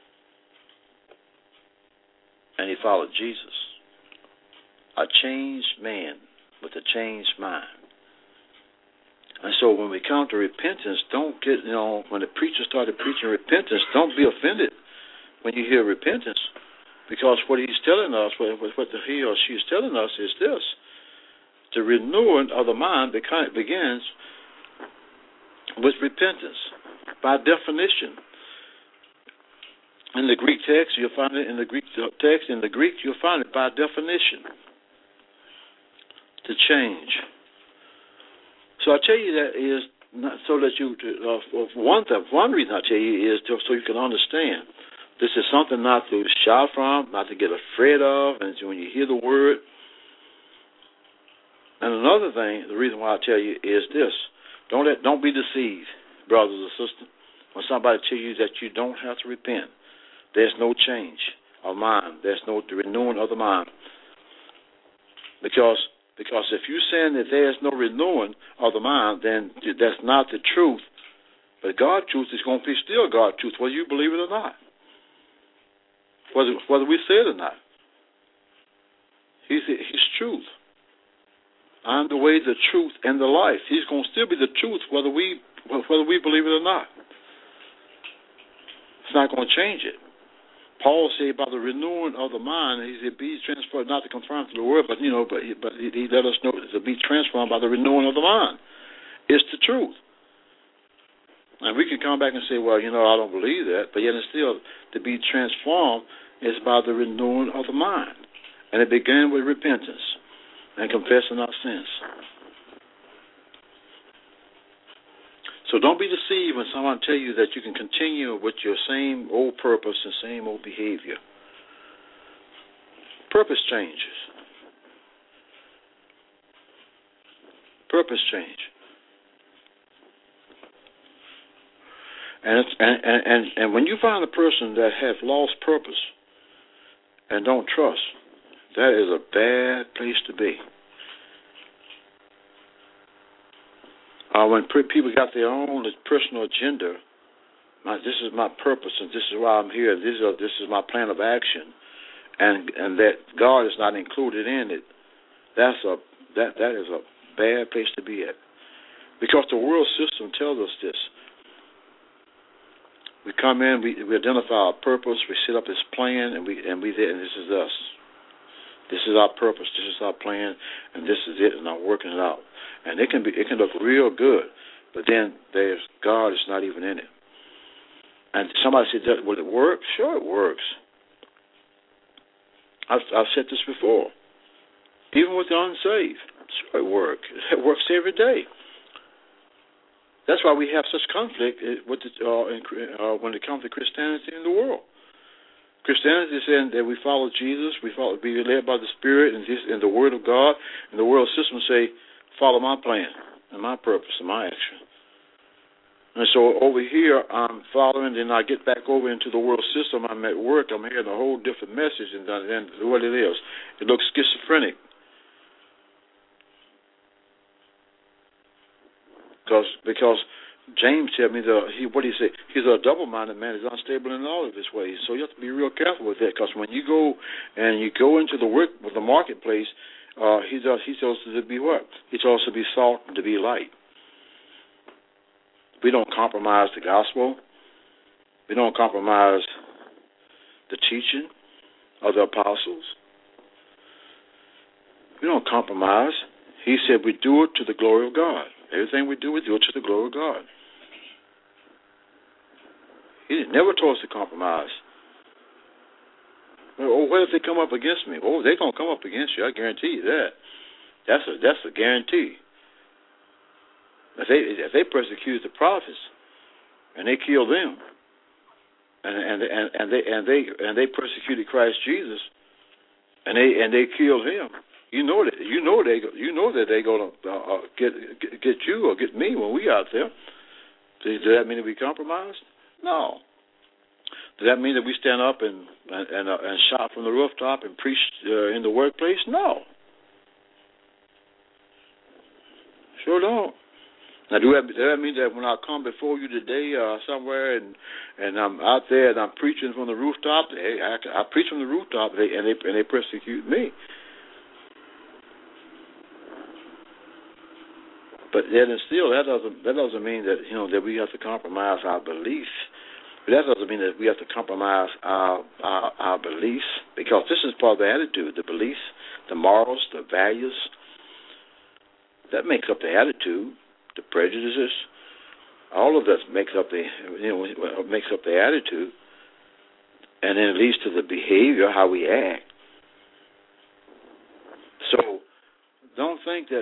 And he followed Jesus. A changed man with a changed mind. And so when we come to repentance, don't get, when the preacher started preaching repentance, don't be offended when you hear repentance. Because what he's telling us, what he or she is telling us is this. The renewing of the mind begins with repentance, by definition. In the Greek text, you'll find it you'll find it by definition. To change. So I tell you that is not so that you. One reason I tell you is so you can understand. This is something not to shy from, not to get afraid of, and when you hear the word. And another thing, the reason why I tell you is this: don't be deceived, brothers and sisters. When somebody tells you that you don't have to repent, there's no change of mind. There's no renewing of the mind. Because if you're saying that there's no renewing of the mind, then that's not the truth. But God's truth is going to be still God's truth, whether you believe it or not. Whether we say it or not. He's truth. I'm the way, the truth, and the life. He's going to still be the truth, whether we believe it or not. It's not going to change it. Paul said about the renewing of the mind, he said, be transformed, not to conform to the world, but he let us know to be transformed by the renewing of the mind. It's the truth. And we can come back and say, well, I don't believe that, but yet it's still, to be transformed is by the renewing of the mind. And it began with repentance and confessing our sins. So don't be deceived when someone tells you that you can continue with your same old purpose and same old behavior. Purpose changes. Purpose change. And when you find a person that has lost purpose and don't trust, that is a bad place to be. When people got their own personal agenda, this is my purpose and this is why I'm here. This is my plan of action, and that God is not included in it. That is a bad place to be at, because the world system tells us this. We come in, we identify our purpose, we set up this plan, and this is us. This is our purpose. This is our plan, and this is it. And I'm working it out. And it can look real good, but then there's God is not even in it. And somebody said, "Will it work?" Sure, it works. I've said this before. Even with the unsaved, sure it works. It works every day. That's why we have such conflict with when it comes to Christianity in the world. Christianity is saying that we follow Jesus, be led by the Spirit and the Word of God, and the world system say, follow my plan and my purpose and my action. And so over here, I'm following, then I get back over into the world system. I'm at work, I'm hearing a whole different message than what it is. It looks schizophrenic. Because James tell me what he say? He's a double-minded man. He's unstable in all of his ways. So you have to be real careful with that. Because when you go into the work with the marketplace, he's supposed to be what? He's supposed to be salt and to be light. We don't compromise the gospel. We don't compromise the teaching of the apostles. We don't compromise. He said we do it to the glory of God. Everything we do it to the glory of God. He never told us to compromise. Oh, what if they come up against me? Oh, they're going to come up against you. I guarantee you that. That's a guarantee. If they persecute the prophets and they kill them, and they persecuted Christ Jesus, and they killed him, You know that they're gonna get you or get me when we out there. Does that mean that we compromised? No. Does that mean that we stand up and shout from the rooftop and preach in the workplace? No. Sure don't. Now, does that mean that when I come before you today somewhere and I'm out there and I'm preaching from the rooftop, I preach from the rooftop and they persecute me? But then still, that doesn't mean that that we have to compromise our beliefs. But that doesn't mean that we have to compromise our beliefs, because this is part of the attitude, the beliefs, the morals, the values. That makes up the attitude, the prejudices. All of that makes up the attitude, and then it leads to the behavior, how we act. So. Don't think that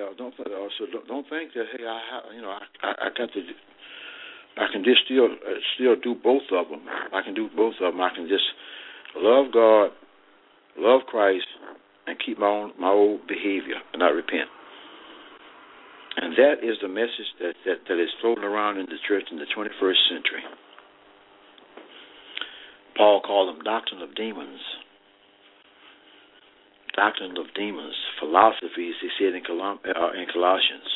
I can just still do both of them. I can do both of them. I can just love God, love Christ, and keep my old behavior and not repent. And that is the message that is floating around in the church in the 21st century. Paul called them doctrine of demons. Doctrine of demons, philosophies, he said in Colossians.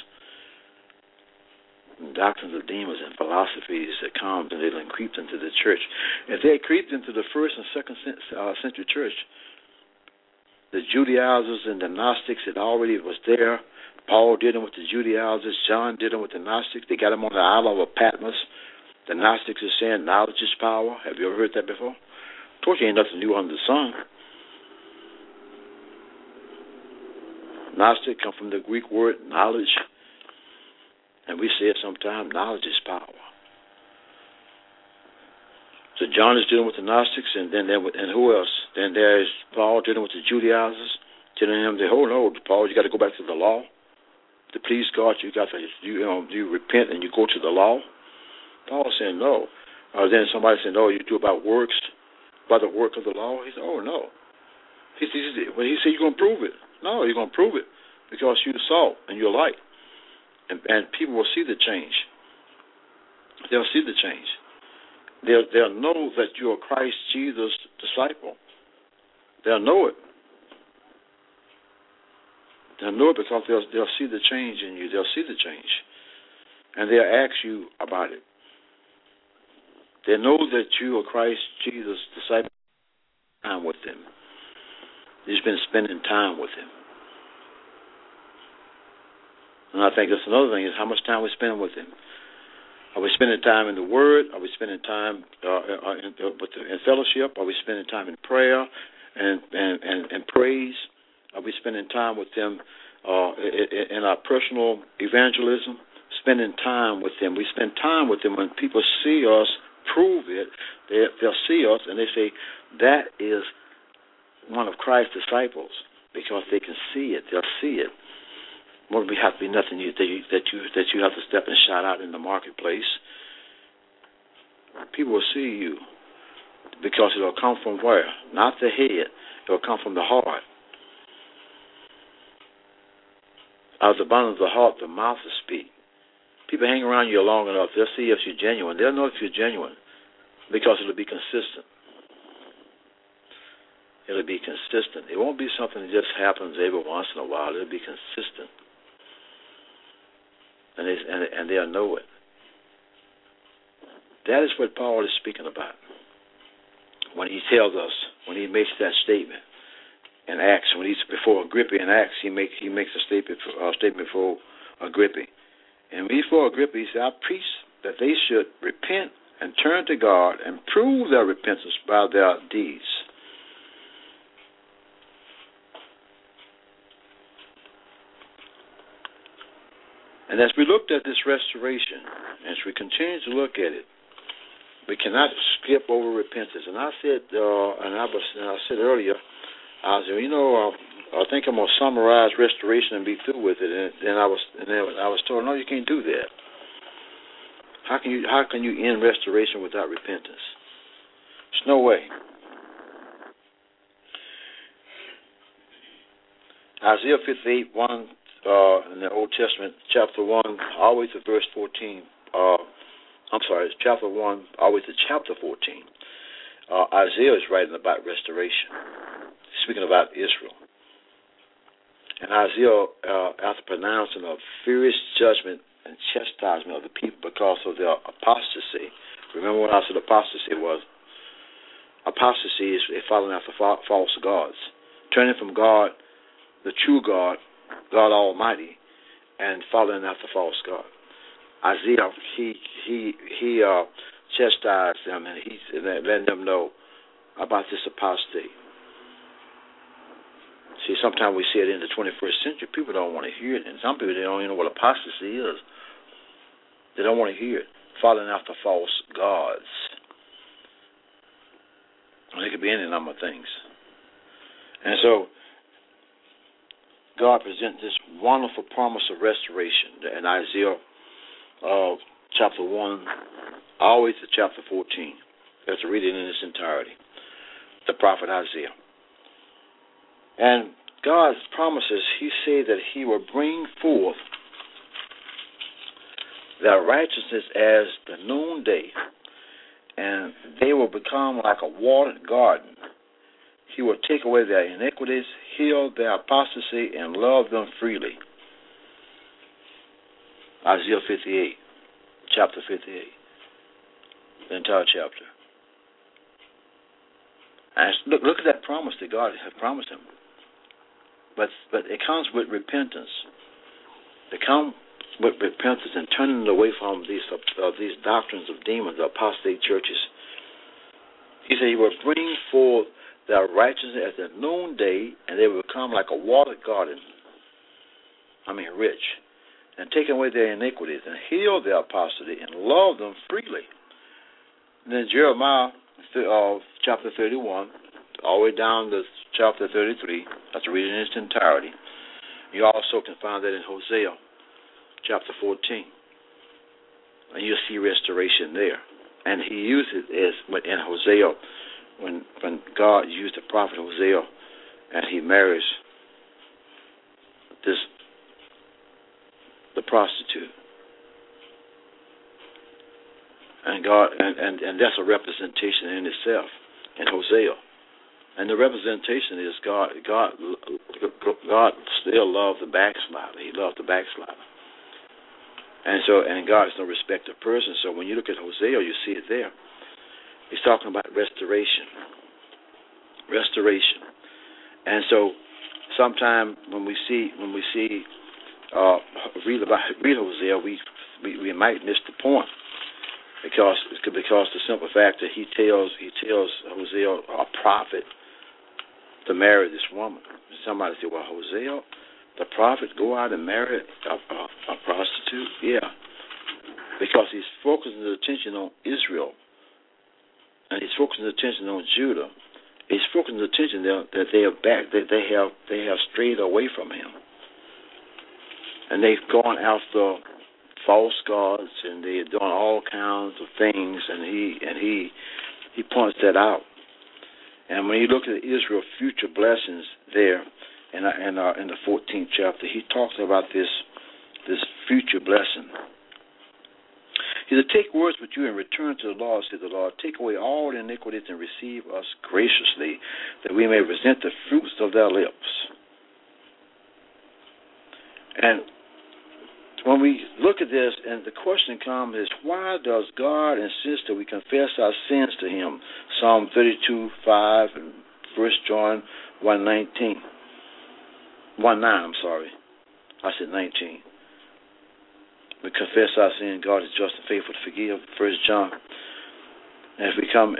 Doctrines of demons and philosophies that come and they creeped into the church. If they had creeped into the first and second century church, the Judaizers and the Gnostics, it already was there. Paul did them with the Judaizers. John did them with the Gnostics. They got them on the island of Patmos. The Gnostics are saying knowledge is power. Have you ever heard that before? Of course, ain't nothing new under the sun. Gnostic come from the Greek word knowledge, and we say it sometimes, knowledge is power. So John is dealing with the Gnostics, and who else? Then there's Paul dealing with the Judaizers, telling them, Paul, you got to go back to the law to please God. You got to you repent and you go to the law. Paul saying no. Then somebody said, no, you do about works, by the work of the law. He said, oh no. He said you're gonna prove it. No, you're going to prove it because you're salt and you're light. And people will see the change. They'll see the change. They'll know that you're Christ Jesus' disciple. They'll know it. They'll know it because they'll see the change in you. They'll see the change. And they'll ask you about it. They know that you are Christ Jesus' disciple. Time with them. You've been spending time with him. And I think that's another thing is how much time we spend with him. Are we spending time in the Word? Are we spending time in fellowship? Are we spending time in prayer and praise? Are we spending time with them in our personal evangelism? Spending time with them. We spend time with them. When people see us prove it, they'll see us and they say, that is one of Christ's disciples, because they can see it. They'll see it. Won't have to be nothing that you have to step and shout out in the marketplace. People will see you because it'll come from where? Not the head. It'll come from the heart. Out of the bottom of the heart, the mouth will speak. People hang around you long enough, they'll see if you're genuine. They'll know if you're genuine because it'll be consistent. It'll be consistent. It won't be something that just happens every once in a while. It'll be consistent. And they'll know it. That is what Paul is speaking about when he tells us, when he makes that statement in Acts, when he's before Agrippa in Acts, he makes a statement before Agrippa. And before Agrippa, he said, I preach that they should repent and turn to God and prove their repentance by their deeds. And as we looked at this restoration, as we continue to look at it, we cannot skip over repentance. And I said, I said earlier, I think I'm gonna summarize restoration and be through with it. And then I was told, no, you can't do that. How can you end restoration without repentance? There's no way. Isaiah 58, 1 in the Old Testament, chapter 1, all the way to verse 14. It's chapter 1, all the way to chapter 14. Isaiah is writing about restoration, speaking about Israel. And Isaiah, after pronouncing a furious judgment and chastisement of the people because of their apostasy. Remember what I said apostasy was? Apostasy is following after false gods, turning from God, the true God, God Almighty, and following after false God. Isaiah, he chastised them, and he's letting them know about this apostasy. See, sometimes we see it in the 21st century. People don't want to hear it, and some people, they don't even know what apostasy is. They don't want to hear it. Following after false gods. And it could be any number of things. And so, God presents this wonderful promise of restoration in Isaiah chapter 1, all the way to chapter 14. Let's read it in its entirety. The prophet Isaiah. And God's promises, he said that he will bring forth their righteousness as the noonday, and they will become like a watered garden. He will take away their iniquities, heal their apostasy, and love them freely. Isaiah 58, chapter 58, the entire chapter. And look at that promise that God has promised him. But it comes with repentance. It comes with repentance and turning away from these doctrines of demons, the apostate churches. He said he will bring forth their righteousness as the noonday, and they will become like a watered garden. Rich. And take away their iniquities and heal their apostasy and love them freely. And then Jeremiah chapter 31, all the way down to chapter 33. That's read it in its entirety. You also can find that in Hosea chapter 14. And you'll see restoration there. And he used it as in Hosea, when God used the prophet Hosea, and he marries the prostitute. And God and that's a representation in itself in Hosea. And the representation is God still loves the backslider. He loves the backslider. And God is no respecter of person. So when you look at Hosea, you see it there. He's talking about restoration. Restoration. And so sometime when we read Hosea, we might miss the point. Because the simple fact that he tells Hosea, a prophet, to marry this woman. Somebody said, well, Hosea, the prophet, go out and marry a prostitute? Yeah. Because he's focusing his attention on Israel. And he's focusing his attention on Judah. He's focusing his attention that they are back, that they have strayed away from him. And they've gone after false gods, and they're doing all kinds of things, and he points that out. And when you look at Israel's future blessings there in the 14th chapter, he talks about this future blessing. He said, take words with you and return to the Lord, said the Lord. Take away all iniquities and receive us graciously, that we may present the fruits of their lips. And when we look at this, and the question comes is, why does God insist that we confess our sins to him? Psalm 32:5 and 1 John 1:9. I said 19. We confess our sin. God is just and faithful to forgive. 1 John. And as we come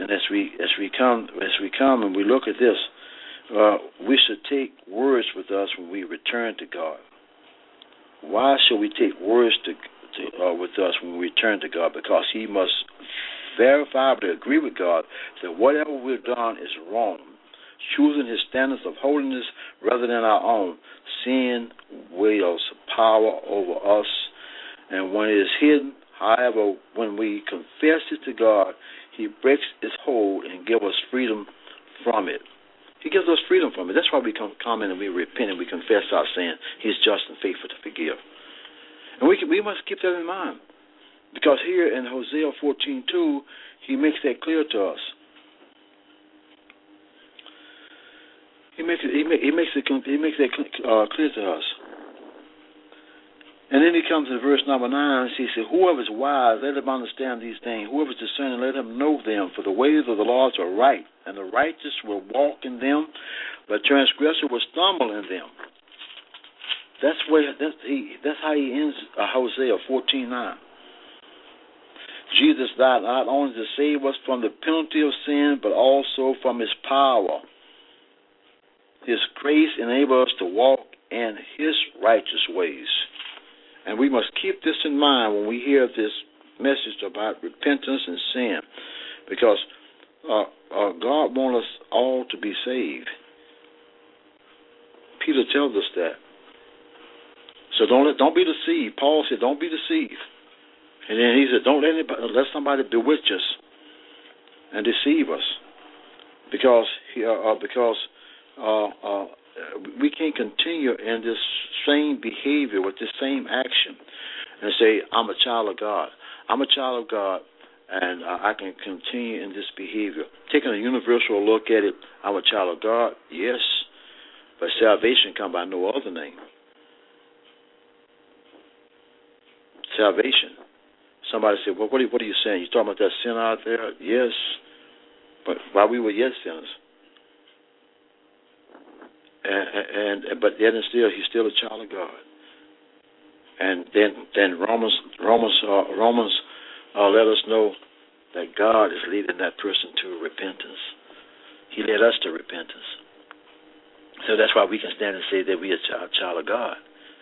and we look at this, we should take words with us when we return to God. Why should we take words with us when we return to God? Because he must verifiably agree with God that whatever we've done is wrong. Choosing his standards of holiness rather than our own. Sin wields power over us. And when it is hidden, however, when we confess it to God, he breaks its hold and gives us freedom from it. He gives us freedom from it. That's why we come in and we repent and we confess our sin. He's just and faithful to forgive. And we must keep that in mind. Because here in Hosea 14:2, he makes that clear to us. He makes that clear to us. And then he comes in verse number 9, and he says, whoever is wise, let him understand these things. Whoever is discerning, let him know them. For the ways of the Lord are right, and the righteous will walk in them, but transgressor will stumble in them. That's how he ends Hosea 14:9. Jesus died not only to save us from the penalty of sin, but also from his power. His grace enables us to walk in his righteous ways. And we must keep this in mind when we hear this message about repentance and sin, because God wants us all to be saved. Peter tells us that. So don't be deceived. Paul said, don't be deceived. And then he said, don't let somebody bewitch us and deceive us, because we can't continue in this same behavior with this same action and say, I'm a child of God. I'm a child of God, and I can continue in this behavior. Taking a universal look at it, I'm a child of God, yes, but salvation comes by no other name. Salvation. Somebody said, well, what are you saying? You talking about that sin out there? Yes, but while we were yet sinners. But yet and still, he's still a child of God. And then Romans let us know that God is leading that person to repentance. He led us to repentance. So that's why we can stand and say that we are a child of God.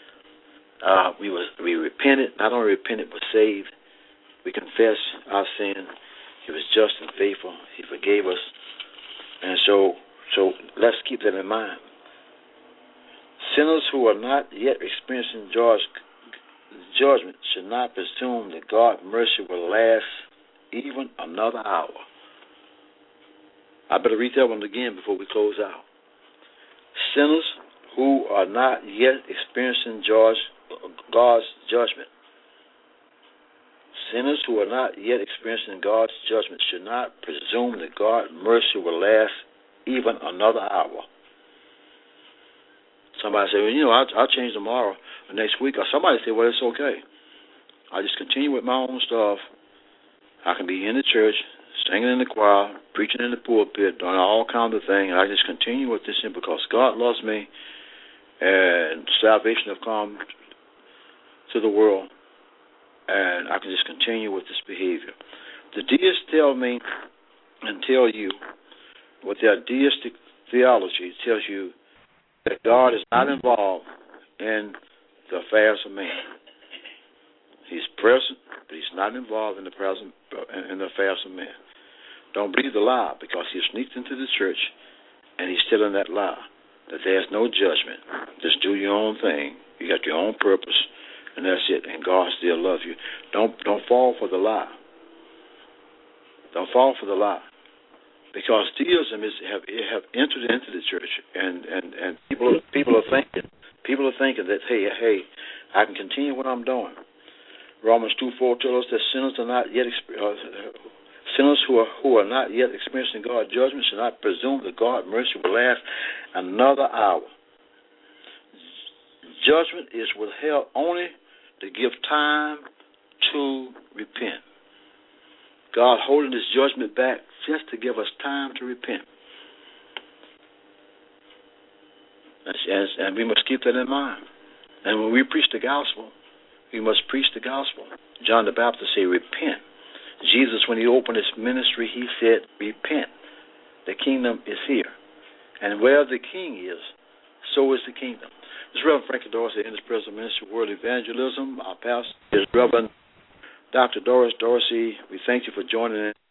We repented, not only repented, but saved. We confessed our sin. He was just and faithful. He forgave us. And so let's keep that in mind. Sinners who are not yet experiencing judgment should not presume that God's mercy will last even another hour. I better read that one again before we close out. Sinners who are not yet experiencing God's judgment. Sinners who are not yet experiencing God's judgment should not presume that God's mercy will last even another hour. Somebody say, well, I'll change tomorrow or next week. Or somebody say, well, it's okay. I just continue with my own stuff. I can be in the church, singing in the choir, preaching in the pulpit, doing all kinds of things. I just continue with this because God loves me, and salvation has come to the world, and I can just continue with this behavior. The deists tell me and tell you, with their deistic theology, it tells you that God is not involved in the affairs of man. He's present, but he's not involved in the affairs of man. Don't believe the lie, because he sneaked into the church and he's still in that lie, that there's no judgment. Just do your own thing. You got your own purpose, and that's it. And God still loves you. Don't fall for the lie. Don't fall for the lie. Because deism have entered into the church, and people are thinking that hey, I can continue what I'm doing. Romans 2:4 tells us that sinners who are not yet experiencing God's judgment should not presume that God's mercy will last another hour. Judgment is withheld only to give time to repent. God holding his judgment back just to give us time to repent. And we must keep that in mind. And when we preach the gospel, we must preach the gospel. John the Baptist said, repent. Jesus, when he opened his ministry, he said, repent. The kingdom is here. And where the king is, so is the kingdom. This is Reverend Frankie Dorsey in his present ministry, World Evangelism. Our pastor is Reverend Dr. Doris Dorsey. We thank you for joining in.